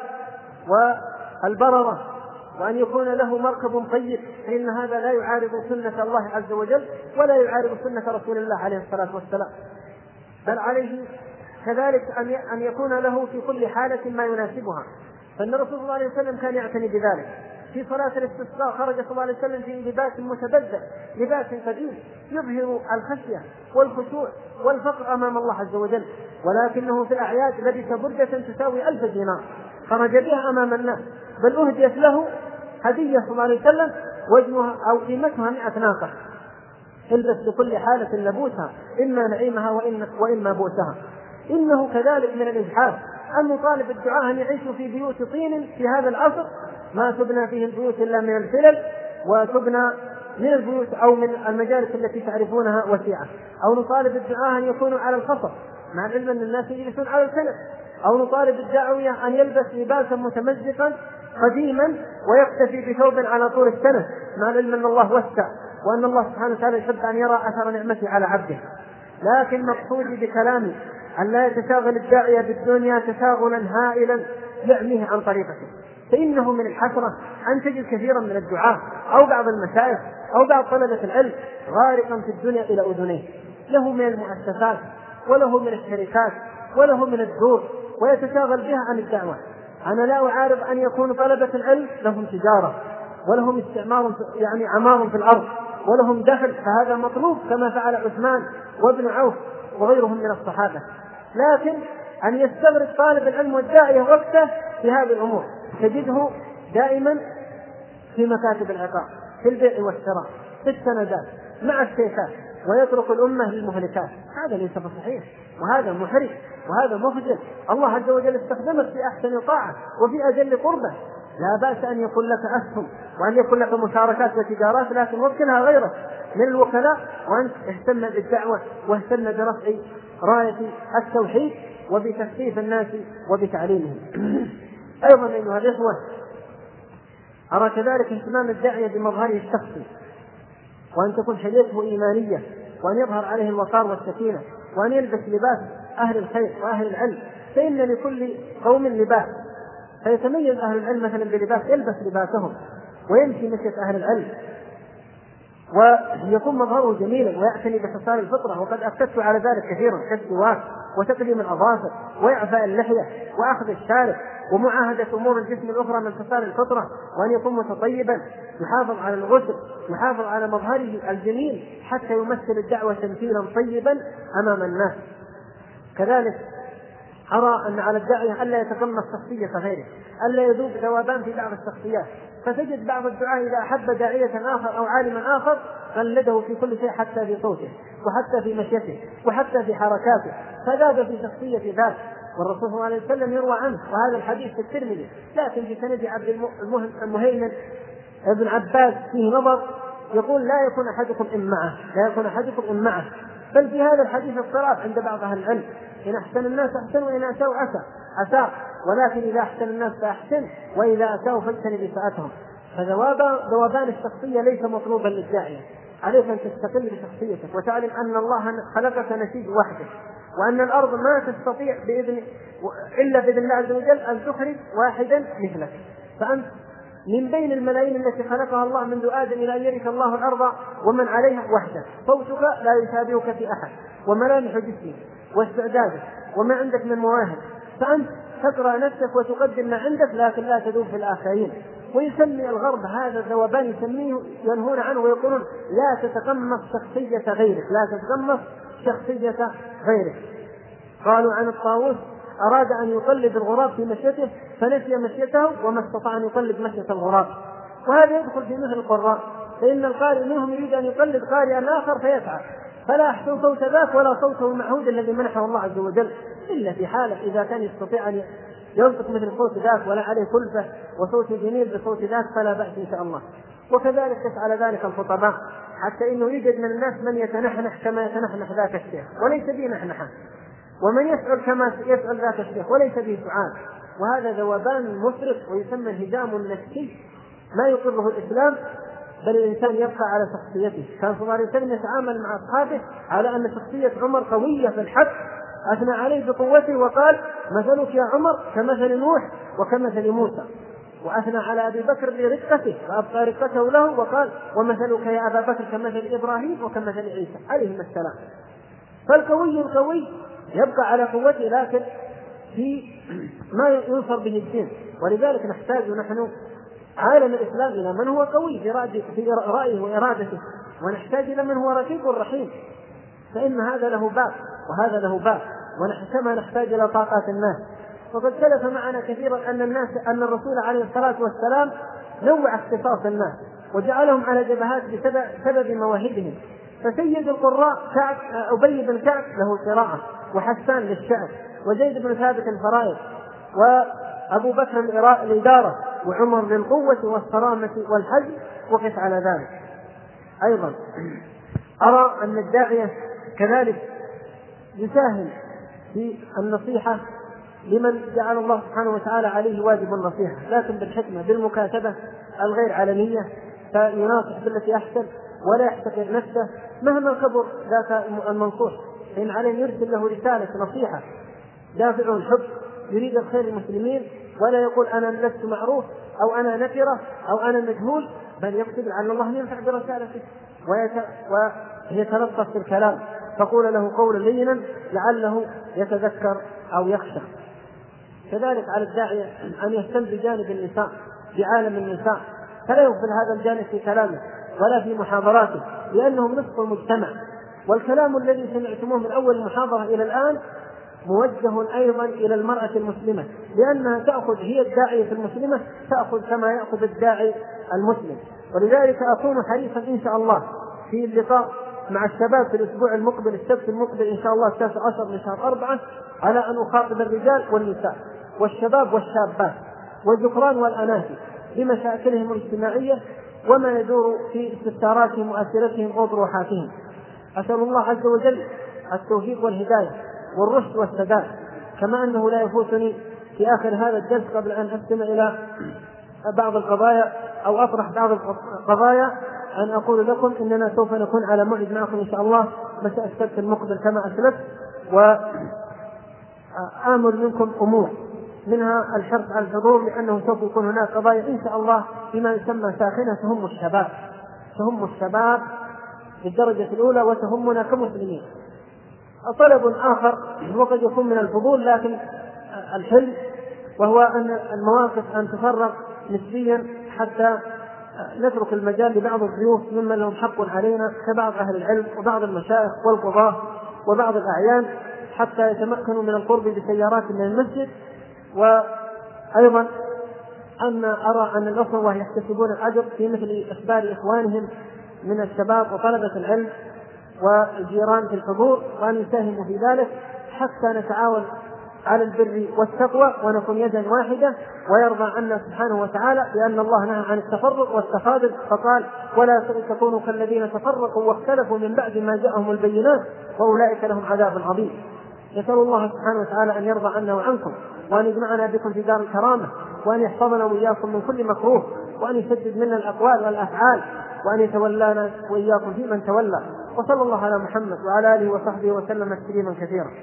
والبررة، وأن يكون له مركب طيب، فإن هذا لا يعارض سنة الله عز وجل ولا يعارض سنة رسول الله عليه الصلاة والسلام، بل عليه كذلك أن يكون له في كل حالة ما يناسبها. فإن رسول الله عليه وسلم كان يعتني بذلك. في صلاة الاستسقاء خرج صلى الله عليه وسلم في لباس متبذل، لباس قديم يظهر الخشية والخشوع والفقر أمام الله عز وجل، ولكنه في الأعياد لبس بردة تساوي ألف دينار، خرج بها أمام الناس، بل أهديت له هدية صلى الله عليه وسلم وزنها أو قيمتها مئة ناقة، البس لكل حالة لبوسها، إما نعيمها وإما بؤسها. إنه كذلك من الإجحاف أن نطالب الدعاة أن يعيشوا في بيوت طين في هذا العصر ما تبنى فيه البيوت إلا من الفلل، وتبنى من البيوت أو من المجالس التي تعرفونها وسيعة، أو نطالب الدعاة أن يكونوا على الخصر مع العلم أن الناس يجلسون على الكنب، أو نطالب الداعية أن يلبس لباسا متمزقا قديما ويكتفي بثوب على طول السنة مع العلم أن الله وسع وأن الله سبحانه وتعالى يحب أن يرى أثر نعمته على عبده. لكن مقصودي بكلامي أن لا يتشاغل الداعية بالدنيا تشاغلا هائلا يعميه عن طريقته، فإنه من الحسرة أن تجد كثيرا من الدعاة أو بعض المشايخ أو بعض طلبة العلم غارقا في الدنيا إلى أذنيه، له من المؤسسات وله من الشركات وله من الدور ويتشاغل بها عن الدعوة. أنا لا أعارض أن يكون طلبة العلم لهم تجارة ولهم استعمار يعني عمار في الأرض ولهم دخل، فهذا مطلوب كما فعل عثمان وابن عوف وغيرهم من الصحابة، لكن أن يستغرق طالب العلم والداعية وقته في هذه الأمور تجده دائما في مكاتب العقار في البيع والشراء في السندات مع الشيكات ويترك الأمة للمهلكات. هذا ليس بصحيح وهذا محرج وهذا مخجل. الله عز وجل استخدمك في أحسن طاعة وفي أجل قربة، لا بأس أن يكون لك أسهم وأن يكون لك مشاركات وتجارات، لكن وكلها غيرك من الوكلاء وأنت اهتم بالدعوة واهتم برفع راية التوحيد وبتثقيف الناس وبتعليمهم. أيضا أيها الإخوة، أرى كذلك اهتمام الداعية بمظهره الشخصي، وأن تكون حليته إيمانية، وأن يظهر عليه الوقار والسكينة، وأن يلبس لباس أهل الخير وأهل العلم، فإن لكل قوم لباس، فيتميز أهل العلم مثلا بلباس يلبس لباسهم ويمشي مشية أهل العلم ويكون مظهره جميلا ويعتني بحصان الفطرة. وقد أكدت على ذلك كثيرا كالسواك وتقليم الأظافر وإعفاء اللحية وأخذ الشارب ومعاهدة أمور الجسم الأخرى من حصان الفطرة، وأن يكون متطيبا يحافظ على الغسل يحافظ على مظهره الجميل حتى يمثل الدعوة تمثيلا طيبا أمام الناس. كذلك أرى أن على الداعية ألا يتقمص شخصية غيره، ألا يذوب ذوبان في بعض الشخصيات، فتجد بعض الدعاة إذا أحب داعية آخر أو عالما آخر قلده في كل شيء حتى في صوته وحتى في مشيته وحتى في حركاته، فذاب في شخصية ذات. والرسول صلى الله عليه وسلم يروى عنه، وهذا الحديث في الترمذي لكن في سند عبد المهيمن ابن عباس فيه نظر، يقول لا يكون أحدكم إن معه لا يكون أحدكم إن معه بل في هذا الحديث اضطراب عند بعض أهل العلم، إن أحسن الناس أحسن وإن أساءوا أساء أساء ولكن إذا أحسن الناس فأحسن وإذا أساءوا فاجتنب إساءتهم. فذوبان الشخصية ليس مطلوبا للداعية، عليك أن تستقل بشخصيتك وتعلم أن الله خلقك نسيج وحده، وأن الأرض ما تستطيع بإذن إلا بإذن الله عز وجل أن تخرج واحدا مثلك، فأنت من بين الملايين التي خلقها الله منذ آدم إلى أن يرث الله الأرض ومن عليها وحده، صوتك لا يشابهك في أحد وملامح جسمك واستعدادك وما عندك من مواهب، فأنت تقرأ نفسك وتقدم ما عندك لكن لا تذوب في الآخرين. ويسمي الغرب هذا الذوبان يسميه ينهون عنه ويقولون لا تتقمص شخصية غيرك لا تتقمص شخصية غيرك. قالوا عن الطاووس أراد أن يقلد الغراب في مشيته فنسي مشيته وما استطاع أن يقلد مشية الغراب، وهذا يدخل في مثل القراء، فإن القارئ منهم يريد أن يقلد قارئا آخر فيتعب فلا أحسن صوت ذاك ولا صوته المعهود الذي منحه الله عز وجل، إلا في حالة إذا كان يستطيع أن ينطق مثل صوت ذاك ولا عليه كلفة وصوت جميل بصوت ذاك فلا بأس إن شاء الله. وكذلك تفعل ذلك الخطباء، حتى إنه يوجد من الناس من يتنحنح كما يتنحنح ذاك الشيخ وليس به نحنحة، ومن يسأل كما يسأل ذاك الشيخ وليس به سؤال، وهذا ذوبان مفرط ويسمى انهدام نفسي ما يقره الإسلام، بل الإنسان يبقى على شخصيته. كان صلى الله عليه وسلم يتعامل مع أصحابه على أن شخصية عمر قوية في الحق، أثنى عليه بقوته وقال مثلك يا عمر كمثل نوح وكمثل موسى، وأثنى على أبي بكر برقته وأبقى رقته له وقال ومثلك يا أبا بكر كمثل إبراهيم وكمثل عيسى عليهم السلام. فالقوي القوي يبقى على قوته لكن في ما ينصر به الدين، ولذلك نحتاج نحن عالم الإسلام إلى من هو قوي في رأيه وإرادته، ونحتاج إلى من هو رقيق رحيم، فإن هذا له باب وهذا له باب، ونحن كما نحتاج إلى طاقات الناس وقد سلف معنا كثيرا أن الناس أن الرسول عليه الصلاة والسلام نوع اختصاص الناس وجعلهم على جبهات بسبب سبب مواهبهم. فسيد القراء كعب أبي بن كعب له قراءة، وحسان للشعر، وزيد بن ثابت الفرائض، وأبو بكر الإدارة، وعمر للقوة والصرامة والحج، وقف على ذلك. أيضا أرى أن الداعية كذلك يساهم في النصيحة لمن جعل الله سبحانه وتعالى عليه واجب النصيحة، لكن بالحكمة بالمكاتبة الغير علنية، فيناصح بالتي أحسن ولا يحتقر نفسه مهما كبر ذاك المنصوح، فإن عليه يرسل له رسالة نصيحة دافعه الحب يريد الخير للمسلمين، ولا يقول أنا لست معروف أو أنا نكرة أو أنا مجهول، بل يقصد أن الله ينفع برسالته ويتلطف في الكلام، فقول له قولا لينا لعله يتذكر أو يخشى. كذلك على الداعية أن يهتم بجانب النساء، بعالم النساء، فلا يغفل هذا الجانب في كلامه ولا في محاضراته، لأنهم نصف المجتمع. والكلام الذي سمعتموه من أول المحاضرة إلى الآن موجه أيضا إلى المرأة المسلمة، لأنها تأخذ هي الداعية المسلمة تأخذ كما يأخذ الداعي المسلم. ولذلك أكون حريصا إن شاء الله في اللقاء مع الشباب في الأسبوع المقبل السبت المقبل إن شاء الله التاسع عشر من شهر أربعة على أن أخاطب الرجال والنساء والشباب والشابات والذكران والأناثي بمشاكلهم الاجتماعية وما يدور في استفساراتهم وأسئلتهم وطروحاتهم. أسأل الله عز وجل التوفيق والهداية والرشد والسداد، كما أنه لا يفوتني في آخر هذا الدرس قبل أن أستمع إلى بعض القضايا أو أطرح بعض القضايا أن أقول لكم إننا سوف نكون على موعد معكم إن شاء الله مساء السبت المقبل كما أسلفت، وآمل منكم أمور منها الحرص على الحضور، لأنه سوف يكون هناك قضايا إن شاء الله بما يسمى ساخنة تهم الشباب تهم الشباب بالدرجة الأولى وتهمنا كمسلمين. طلب آخر وقد يكون من الفضول لكن الحل، وهو أن المواقف أن تفرق نسبيا حتى نترك المجال لبعض الضيوف ممن لهم حق علينا كبعض أهل العلم وبعض المشايخ والقضاة وبعض الأعيان حتى يتمكنوا من القرب بسيارات من المسجد. وأيضا أن أرى أن الأخوة يحتسبون الأجر في مثل إخبار إخوانهم من الشباب وطلبة العلم والجيران في الحضور، وأن يساهموا في ذلك حتى نتعاون على البر والتقوى ونكون يدا واحدة، ويرضى عنا سبحانه وتعالى، لأن الله نهى عن التفرق والتخاذل فقال ولا تكونوا كالذين تفرقوا واختلفوا من بعد ما جاءهم البينات وأولئك لهم عذاب عظيم. يسأل الله سبحانه وتعالى أن يرضى عنا وعنكم، وأن يجمعنا بكم في دار الكرامة، وأن يحفظنا وإياكم من كل مكروه، وأن يسدد منا الأقوال والأفعال، وأن يتولانا وإياكم في من تولى. وصلى الله على محمد وعلى آله وصحبه وسلم تسليما كثيرا.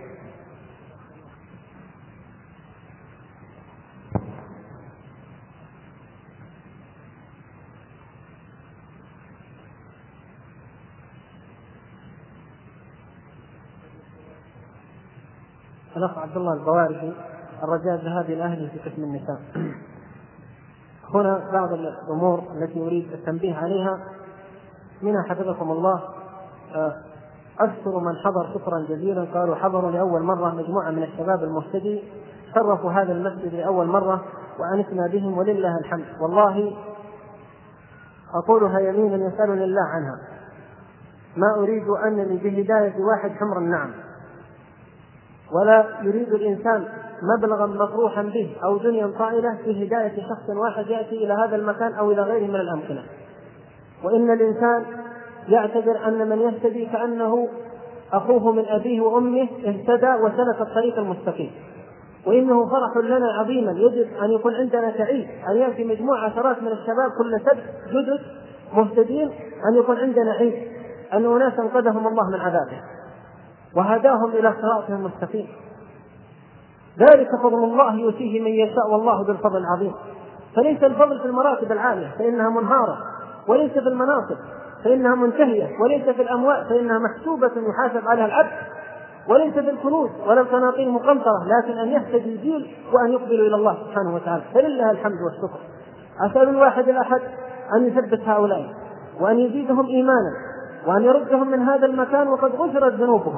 الأخ عبد الله البوارثي الرجاء الذهاب إلى أهله في قسم النساء. هنا بعض الأمور التي أريد التنبيه عليها منها حفظكم الله. أشكر من حضر شكرا جزيلا، قالوا حضروا لأول مرة مجموعة من الشباب المهتدي شرفوا هذا المسجد لأول مرة وأنسنا بهم ولله الحمد. والله أقولها يمينا يسألني الله عنها، ما أريد أنني بهداية واحد حمر النعم، ولا يريد الإنسان مبلغا مطروحا به أو دنيا طائلة في هداية شخص واحد يأتي إلى هذا المكان أو إلى غيره من الأمكنة. وإن الإنسان يعتبر أن من يهتدي كأنه أخوه من أبيه وأمه اهتدى وسلك الطريق المستقيم، وإنه فرح لنا عظيما يجب أن يكون عندنا سعيد أن يأتي مجموعة عشرات من الشباب كل سبت جدد مهتدين، أن يكون عندنا عيد أن أناس انقذهم الله من عذابه وهداهم إلى صراطهم المستقيم. ذلك فضل الله يؤتيه من يشاء والله ذو الفضل العظيم. فليس الفضل في المراتب العالية فإنها منهارة، وليس في المناصب فإنها منتهية، وليس في الأموال فإنها محسوبة يحاسب عليها العبد، وليس في الكنوز ولا القناطير مقنطرة، لكن أن يهتدي الجيل وأن يقبلوا إلى الله سبحانه وتعالى، فلله الحمد والشكر. أسأل الواحد الأحد أن يثبت هؤلاء وأن يزيدهم إيمانا وأن يردهم من هذا المكان وقد غفرت ذنوبهم،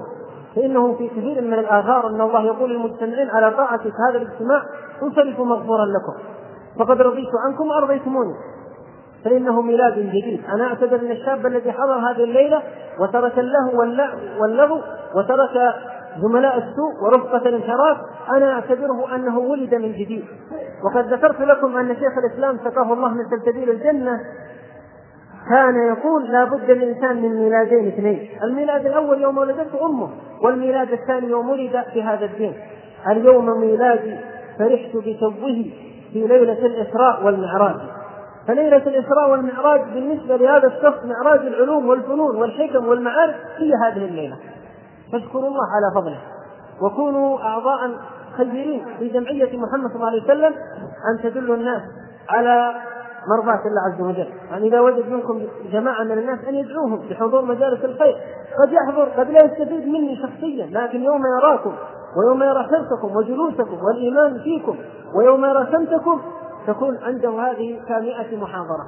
فإنه في كثير من الآثار أن الله يقول للمجتمعين على طاعة هذا الاجتماع انصرفوا مغفورا لكم فقد رضيت عنكم وأرضيتموني. فإنه ميلاد جديد. أنا أعتبر أن الشاب الذي حضر هذه الليلة وترك اللهو واللغو وترك زملاء السوء ورفقة الانحراف أنا أعتبره أنه ولد من جديد. وقد ذكرت لكم أن شيخ الإسلام سقاه الله من سلسبيل الجنة كان يقول لا بد للإنسان من ميلادين اثنين، الميلاد الأول يوم ولدته أمه، والميلاد الثاني يوم ولد في هذا الدين. اليوم ميلادي فرحت بتوه في ليلة الإسراء والمعراج. فليلة الإسراء والمعراج بالنسبة لهذا الشخص معراج العلوم والفنون والحكم والمعارف هي هذه الليلة. فاشكروا الله على فضله وكونوا أعضاء خيرين في جمعية محمد صلى الله عليه وسلم أن تدلوا الناس على مرضاة الله عز وجل. يعني إذا وجد منكم جماعة من الناس أن يدعوهم بحضور مجالس الخير، قد يحضر قد لا يستفيد مني شخصيا، لكن يوم يراكم ويوم يرى حرصكم وجلوسكم والإيمان فيكم ويوم يرى سمتكم تكون عنده هذه كامئة محاضرة.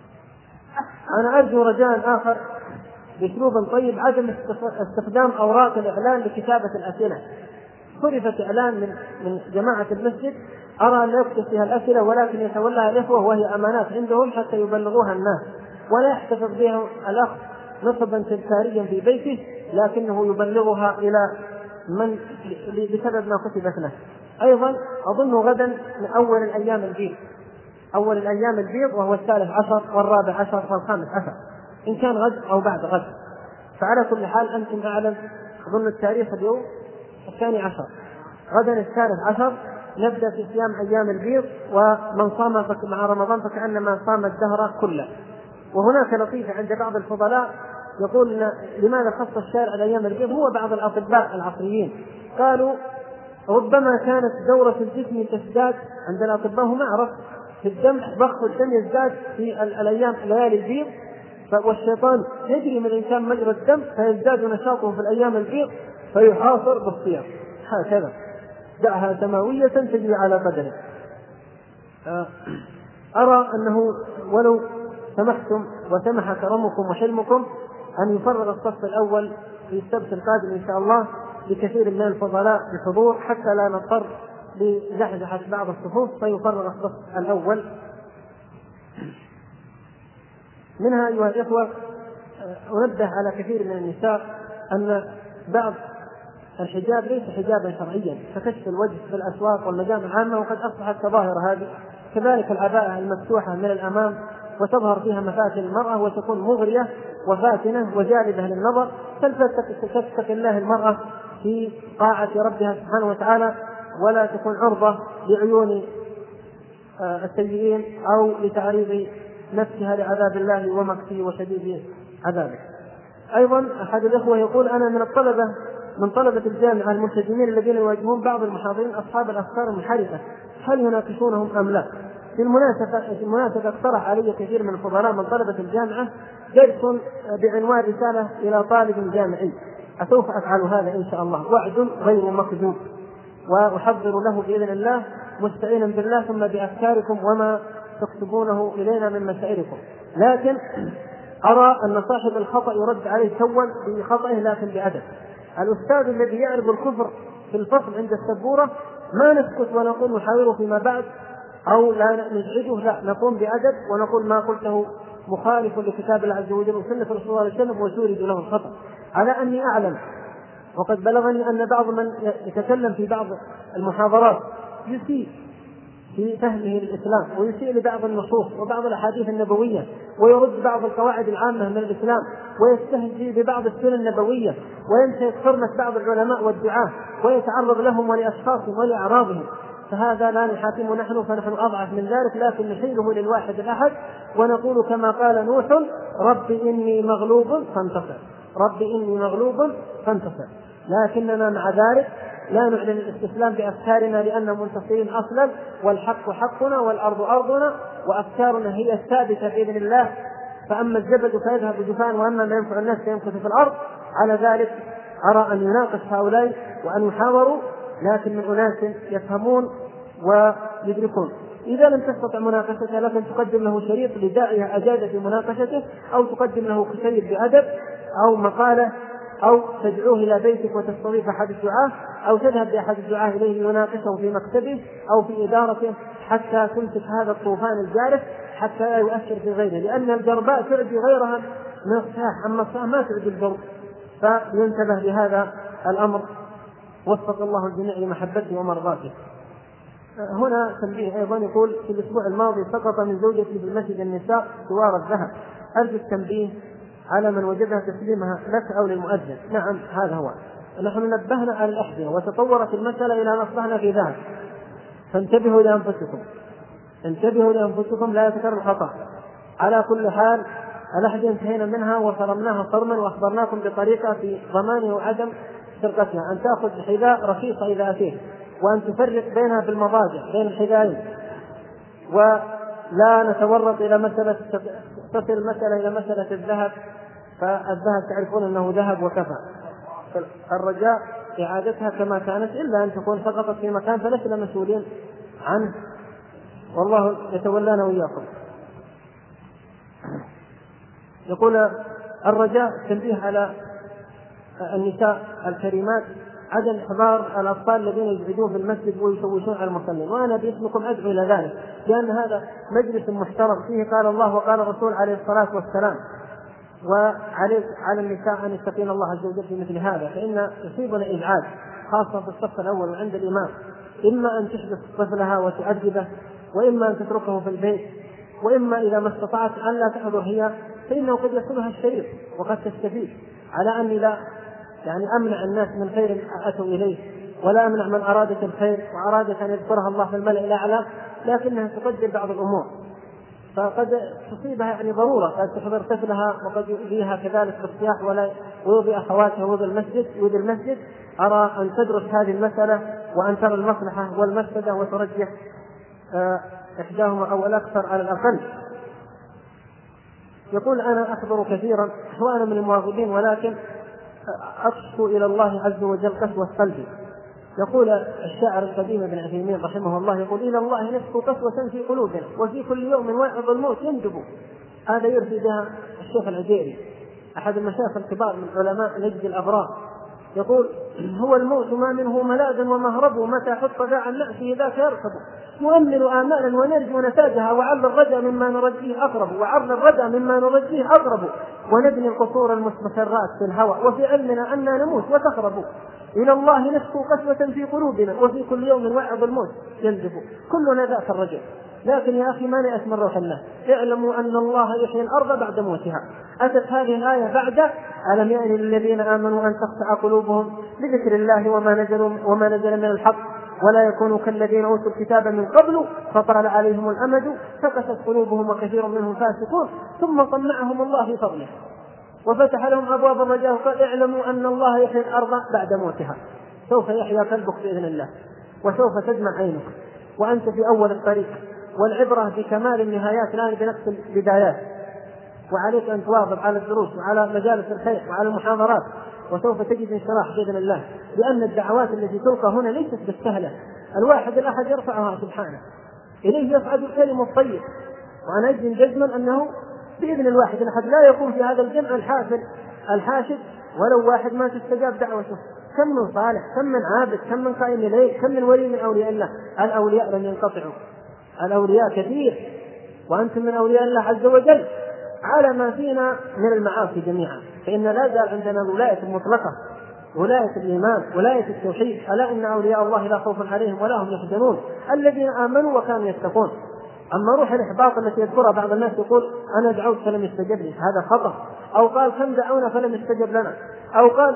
أنا أرجو رجاء آخر بأسلوب طيب عدم استخدام أوراق الإعلان لكتابة الأسئلة. صرفت إعلان من من جماعة المسجد أرى أن يكتب فيها الأسئلة ولكن يتولاها الإخوة وهي أمانات عندهم حتى يبلغوها الناس، ولا يحتفظ بها الأخ نصبا تذكاريا في بيته لكنه يبلغها إلى من بسبب ما كتبت له. أيضا أظن غدا من أول الأيام البيض أول الأيام البيض وهو الثالث عشر والرابع عشر والخامس عشر، إن كان غد أو بعد غد. فعلى كل حال أنتم أعلم. أظن التاريخ اليوم الثاني عشر، غدا الثالث عشر نبدأ في صيام أيام البيض، ومن صام مع رمضان فكأنما صام الدهر كله. وهناك لطيفة عند بعض الفضلاء يقول لماذا خص الشارع الأيام البيض؟ هو بعض الأطباء العصريين قالوا ربما كانت دورة الجسم تزداد عند الأطباء، هم أعرف في الدم ضخ الدم يزداد في الأيام ليالي البيض، والشيطان يجري من الإنسان مجرى الدم فيزداد نشاطه في الأيام البيض فيحاصر بالصيام. هكذا دعها سماوية تجري على قدره. أرى أنه ولو سمحتم وسمح كرمكم وحلمكم أن يفرغ الصف الأول في السبت القادم إن شاء الله لكثير من الفضلاء بحضور حتى لا نضطر لزحزحة بعض الصفوف، فيفرغ الصف الأول. منها أيها الإخوة أنبه على كثير من النساء أن بعض الحجاب ليس حجابا شرعيا ككشف الوجه في الأسواق والمجامع العامة، وقد أصبحت كظاهرة هذه. كذلك العباءة المفتوحة من الأمام وتظهر فيها مفاتن المرأة وتكون مغرية وفاتنة وجالبة للنظر، فلتتق الله المرأة في طاعة ربها سبحانه وتعالى ولا تكون عرضة لعيون السيئين أو لتعريض نفسها لعذاب الله ومقته وشديد عذابه. أيضا أحد الأخوة يقول أنا من الطلبة من طلبة الجامعة الملتزمين الذين يواجهون بعض المحاضرين أصحاب الأفكار المنحرفة، هل يناقشونهم أم لا؟ في المناسبة في المناسبة اقترح علي كثير من الفضلاء من طلبة الجامعة درس بعنوان رسالة إلى طالب جامعي، أسوف أفعل هذا إن شاء الله، وعد غير مكذوب، وأحضر له بإذن الله مستعينا بالله ثم بأفكاركم وما تكتبونه إلينا من مسائلكم. لكن أرى أن صاحب الخطأ يرد عليه سوا بخطئه لكن بأدب. الأستاذ الذي يعرف الكفر في الفصل عند السبورة ما نسكت ونقول نحاوره فيما بعد أو لا نزعجه، لا، نقوم بأدب ونقول ما قلته مخالف لكتاب الله عز وجل وسنة رسول الله عليه وسلم وسورد له الخطأ. على أني أعلم وقد بلغني أن بعض من يتكلم في بعض المحاضرات يسيء في فهمه للإسلام ويسيء لبعض النصوص وبعض الأحاديث النبوية ويرد بعض القواعد العامة من الإسلام ويستهزئ ببعض السنن النبوية وينتهك حرمة بعض العلماء والدعاة ويتعرض لهم ولأشخاصهم ولأعراضهم، فهذا لا نحاكم نحن، فنحن أضعف من ذلك، لكن نحيله للواحد الأحد ونقول كما قال نوح رب إني مغلوب فانتصر، رب إني مغلوب فانتصر. لكننا مع ذلك لا نعلن الاستسلام بأفكارنا لأننا منتصرين أصلا، والحق حقنا والأرض أرضنا وأفكارنا هي الثابتة بإذن الله، فأما الزبد فيذهب جفاء وأما ما ينفع الناس فيمكث في الأرض. على ذلك أرى أن يناقش هؤلاء وأن يحاوروا لكن من أناس يفهمون ويدركون. إذا لم تستطع مناقشته لكن تقدم له شريط لداعية أجاد في مناقشته، أو تقدم له شريط بأدب أو مقالة أو تدعوه إلى بيتك وتستضيف أحد الدعاة، أو تذهب بأحد الدعاة إليه ليناقشه في مكتبه أو في إدارته حتى تمسك هذا الطوفان الجارف حتى لا يؤثر في غيره، لأن الجرباء تعدي غيرها من الصياح، أما الصياح ما تعدي الجرب. فينتبه بهذا الأمر، وفق الله الجميع لمحبته ومرضاته. هنا تنبيه أيضا، يقول في الأسبوع الماضي سقط من زوجتي في المسجد النساء سوار الذهب، أرجو التنبيه على من وجدها تسليمها لك أو للمؤذن. نعم هذا هو، نحن نبهنا على الأحذية وتطورت المسألة إلى أن أصبحنا في ذهب، فانتبهوا لأنفسكم، انتبهوا لأنفسكم لا يتكرر الخطأ. على كل حال الأحذية انتهينا منها وصرمناها صرما، وأخبرناكم بطريقة في ضمانه وعدم سرقتها، أن تأخذ حذاء رخيصة إذا أتيت، وأن تفرق بينها بالمضاجع بين الحذائين، ولا نتورط إلى مسألة تصل المسألة إلى مسألة الذهب، فالذهب تعرفون أنه ذهب وكفى. الرجاء إعادتها كما كانت، إلا أن تكون سقطت في مكان فلسنا مسؤولين عنه، والله يتولانا وإياكم. يقول الرجاء تنبيه على النساء الكريمات عدم إحضار الأطفال الذين يزعجون في المسجد ويشوشون على المصلين، وأنا باسمكم أدعو إلى ذلك، لأن هذا مجلس محترم فيه قال الله وقال الرسول عليه الصلاة والسلام، وعليه على النساء أن يتقين الله عز وجل في مثل هذا، فإن يصيبنا إزعاج خاصة في الصف الأول وعند الإمام، إما أن تحدث طفلها وتؤدبه، وإما أن تتركه في البيت، وإما إذا ما استطعت أن لا تحضر هي، فإنه قد يصلها الشريط وقد تستفيد، على أني لا يعني أمنع الناس من خير أتوا إليه، ولا أمنع من أرادت الخير وأرادت أن يذكرها الله في الملأ الأعلى، لكنها تقدر بعض الأمور، فقد تصيبها يعني ضرورة، قد تحضر طفلها وقد يؤذيها كذلك بالصياح ولا ويؤذي أخواتها ويؤذي المسجد ويؤذي المسجد. أرى أن تدرس هذه المسألة وأن ترى المصلحة والمفسدة وترجح إحداهما أو الأكثر على الأقل. يقول أنا أحضر كثيرا وأنا من المواظبين، ولكن أشكو إلى الله عز وجل قسوة قلبي. يقول الشاعر القديم ابن عثيمين رحمه الله، يقول إلى الله نشكو قسوة في قلوبنا وفي كل يوم واعظ الموت يندب. هذا يرثي بها الشيخ العجيري أحد المشايخ الكبار من علماء نجد الأبرار، يقول هو الموت ما منه ملاذ ومهرب، متى حط ذا عن نأسه ذاك يركب، نؤمل آمالا ونرجو نتاجها، وعر الرجاء مما نرجيه أقرب، وعر الرجاء مما نرجيه أقرب، ونبني القصور المستقرات في الهوى، وفي علمنا أننا نموت وتخرب. إلى الله نشكو قسوة في قلوبنا وفي كل يوم وعظ الموت ينزف. كلنا ذاك الرجاء، لكن يا أخي ما نيأس من روح الله. اعلموا أن الله يحيي الأرض بعد موتها. أتت هذه الآية بعد ألم يأن للذين آمنوا أن تخشع قلوبهم لذكر الله وما نزل وما نزل من الحق، ولا يكونوا كالذين أوتوا الكتاب من قبل فطال عليهم الأمد فقست قلوبهم وكثير منهم فاسقون، ثم طمعهم الله في فضله وفتح لهم أبواب الرجاء وقال اعلموا أن الله يحيي الأرض بعد موتها. سوف يحيى قلبك بإذن الله، وسوف تجمع عينك وأنت في أول الطريق، والعبرة بكمال النهايات لا بنفس البدايات. وعليك أن تواظب على الدروس وعلى مجالس الخير وعلى المحاضرات، وسوف تجد انشراح بإذن الله، لأن الدعوات التي تلقى هنا ليست بالسهلة. الواحد الأحد يرفعها سبحانه، إليه يصعد الكلم الطيب، وأنا أجزم جزما أنه بإذن الواحد الأحد لا يكون في هذا الجمع الحافل الحاشد ولو واحد ما تستجاب دعوته. كم من صالح، كم من عابد، كم من قائم الليل، كم من ولي من أولياء الله. الأولياء لم ينقطعوا، الأولياء كثير، وأنتم من أولياء الله عز وجل على ما فينا من المعاصي جميعا. فإن لا زال عندنا الولاية المطلقة، ولاية الإيمان، ولاية التوحيد. ألا إن أولياء الله لا خوف عليهم ولا هم يحزنون الذين آمنوا وكانوا يتقون. أما روح الإحباط التي يذكرها بعض الناس، يقول أنا دعوت فلم يستجب لي، هذا خطأ. أو قال كم دعونا فلم يستجب لنا، أو قال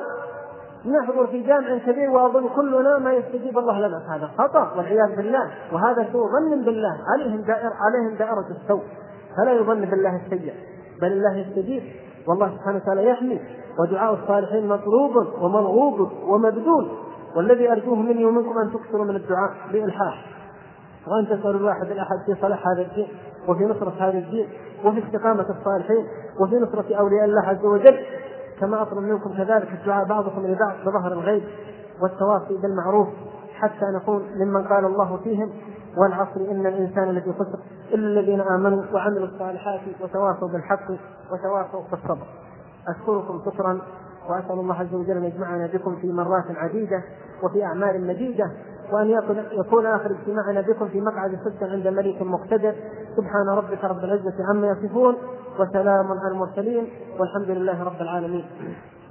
نحضر في جامع كبير وأظن كلنا ما يستجيب الله لنا، هذا خطأ والعياذ بالله. وهذا سوء ظن بالله، عليهم دائرة عليهم دائرة السوء، فلا يظن بالله السيء، بل الله يستجيب، والله سبحانه وتعالى يحمي، ودعاء الصالحين مطلوب ومرغوب ومبذول. والذي أرجوه مني ومنكم أن تكثروا من الدعاء بإلحاح، وأن تسألوا الواحد الأحد في صلاح هذا الدين وفي نصرة هذا الدين وفي استقامة الصالحين وفي نصرة أولياء الله عز وجل. كما أطلب منكم كذلك الدعاء بعضكم لبعض بظهر الغيب والتواصي بالمعروف، حتى نكون ممن قال الله فيهم والعصر إن الإنسان الذي خسر إلا الذين آمنوا وعملوا الصالحات وتواصوا بالحق وتواصوا بالصبر. أشكركم شكرا وأسأل الله عز وجل أن يجمعنا بكم في مرات عديدة وفي أعمال مديدة، وأن يكون آخر اجتماعنا بكم في مقعد صدق عند مليك مقتدر. سبحان ربك رب العزة عما يصفون، وسلام على المرسلين، والحمد لله رب العالمين.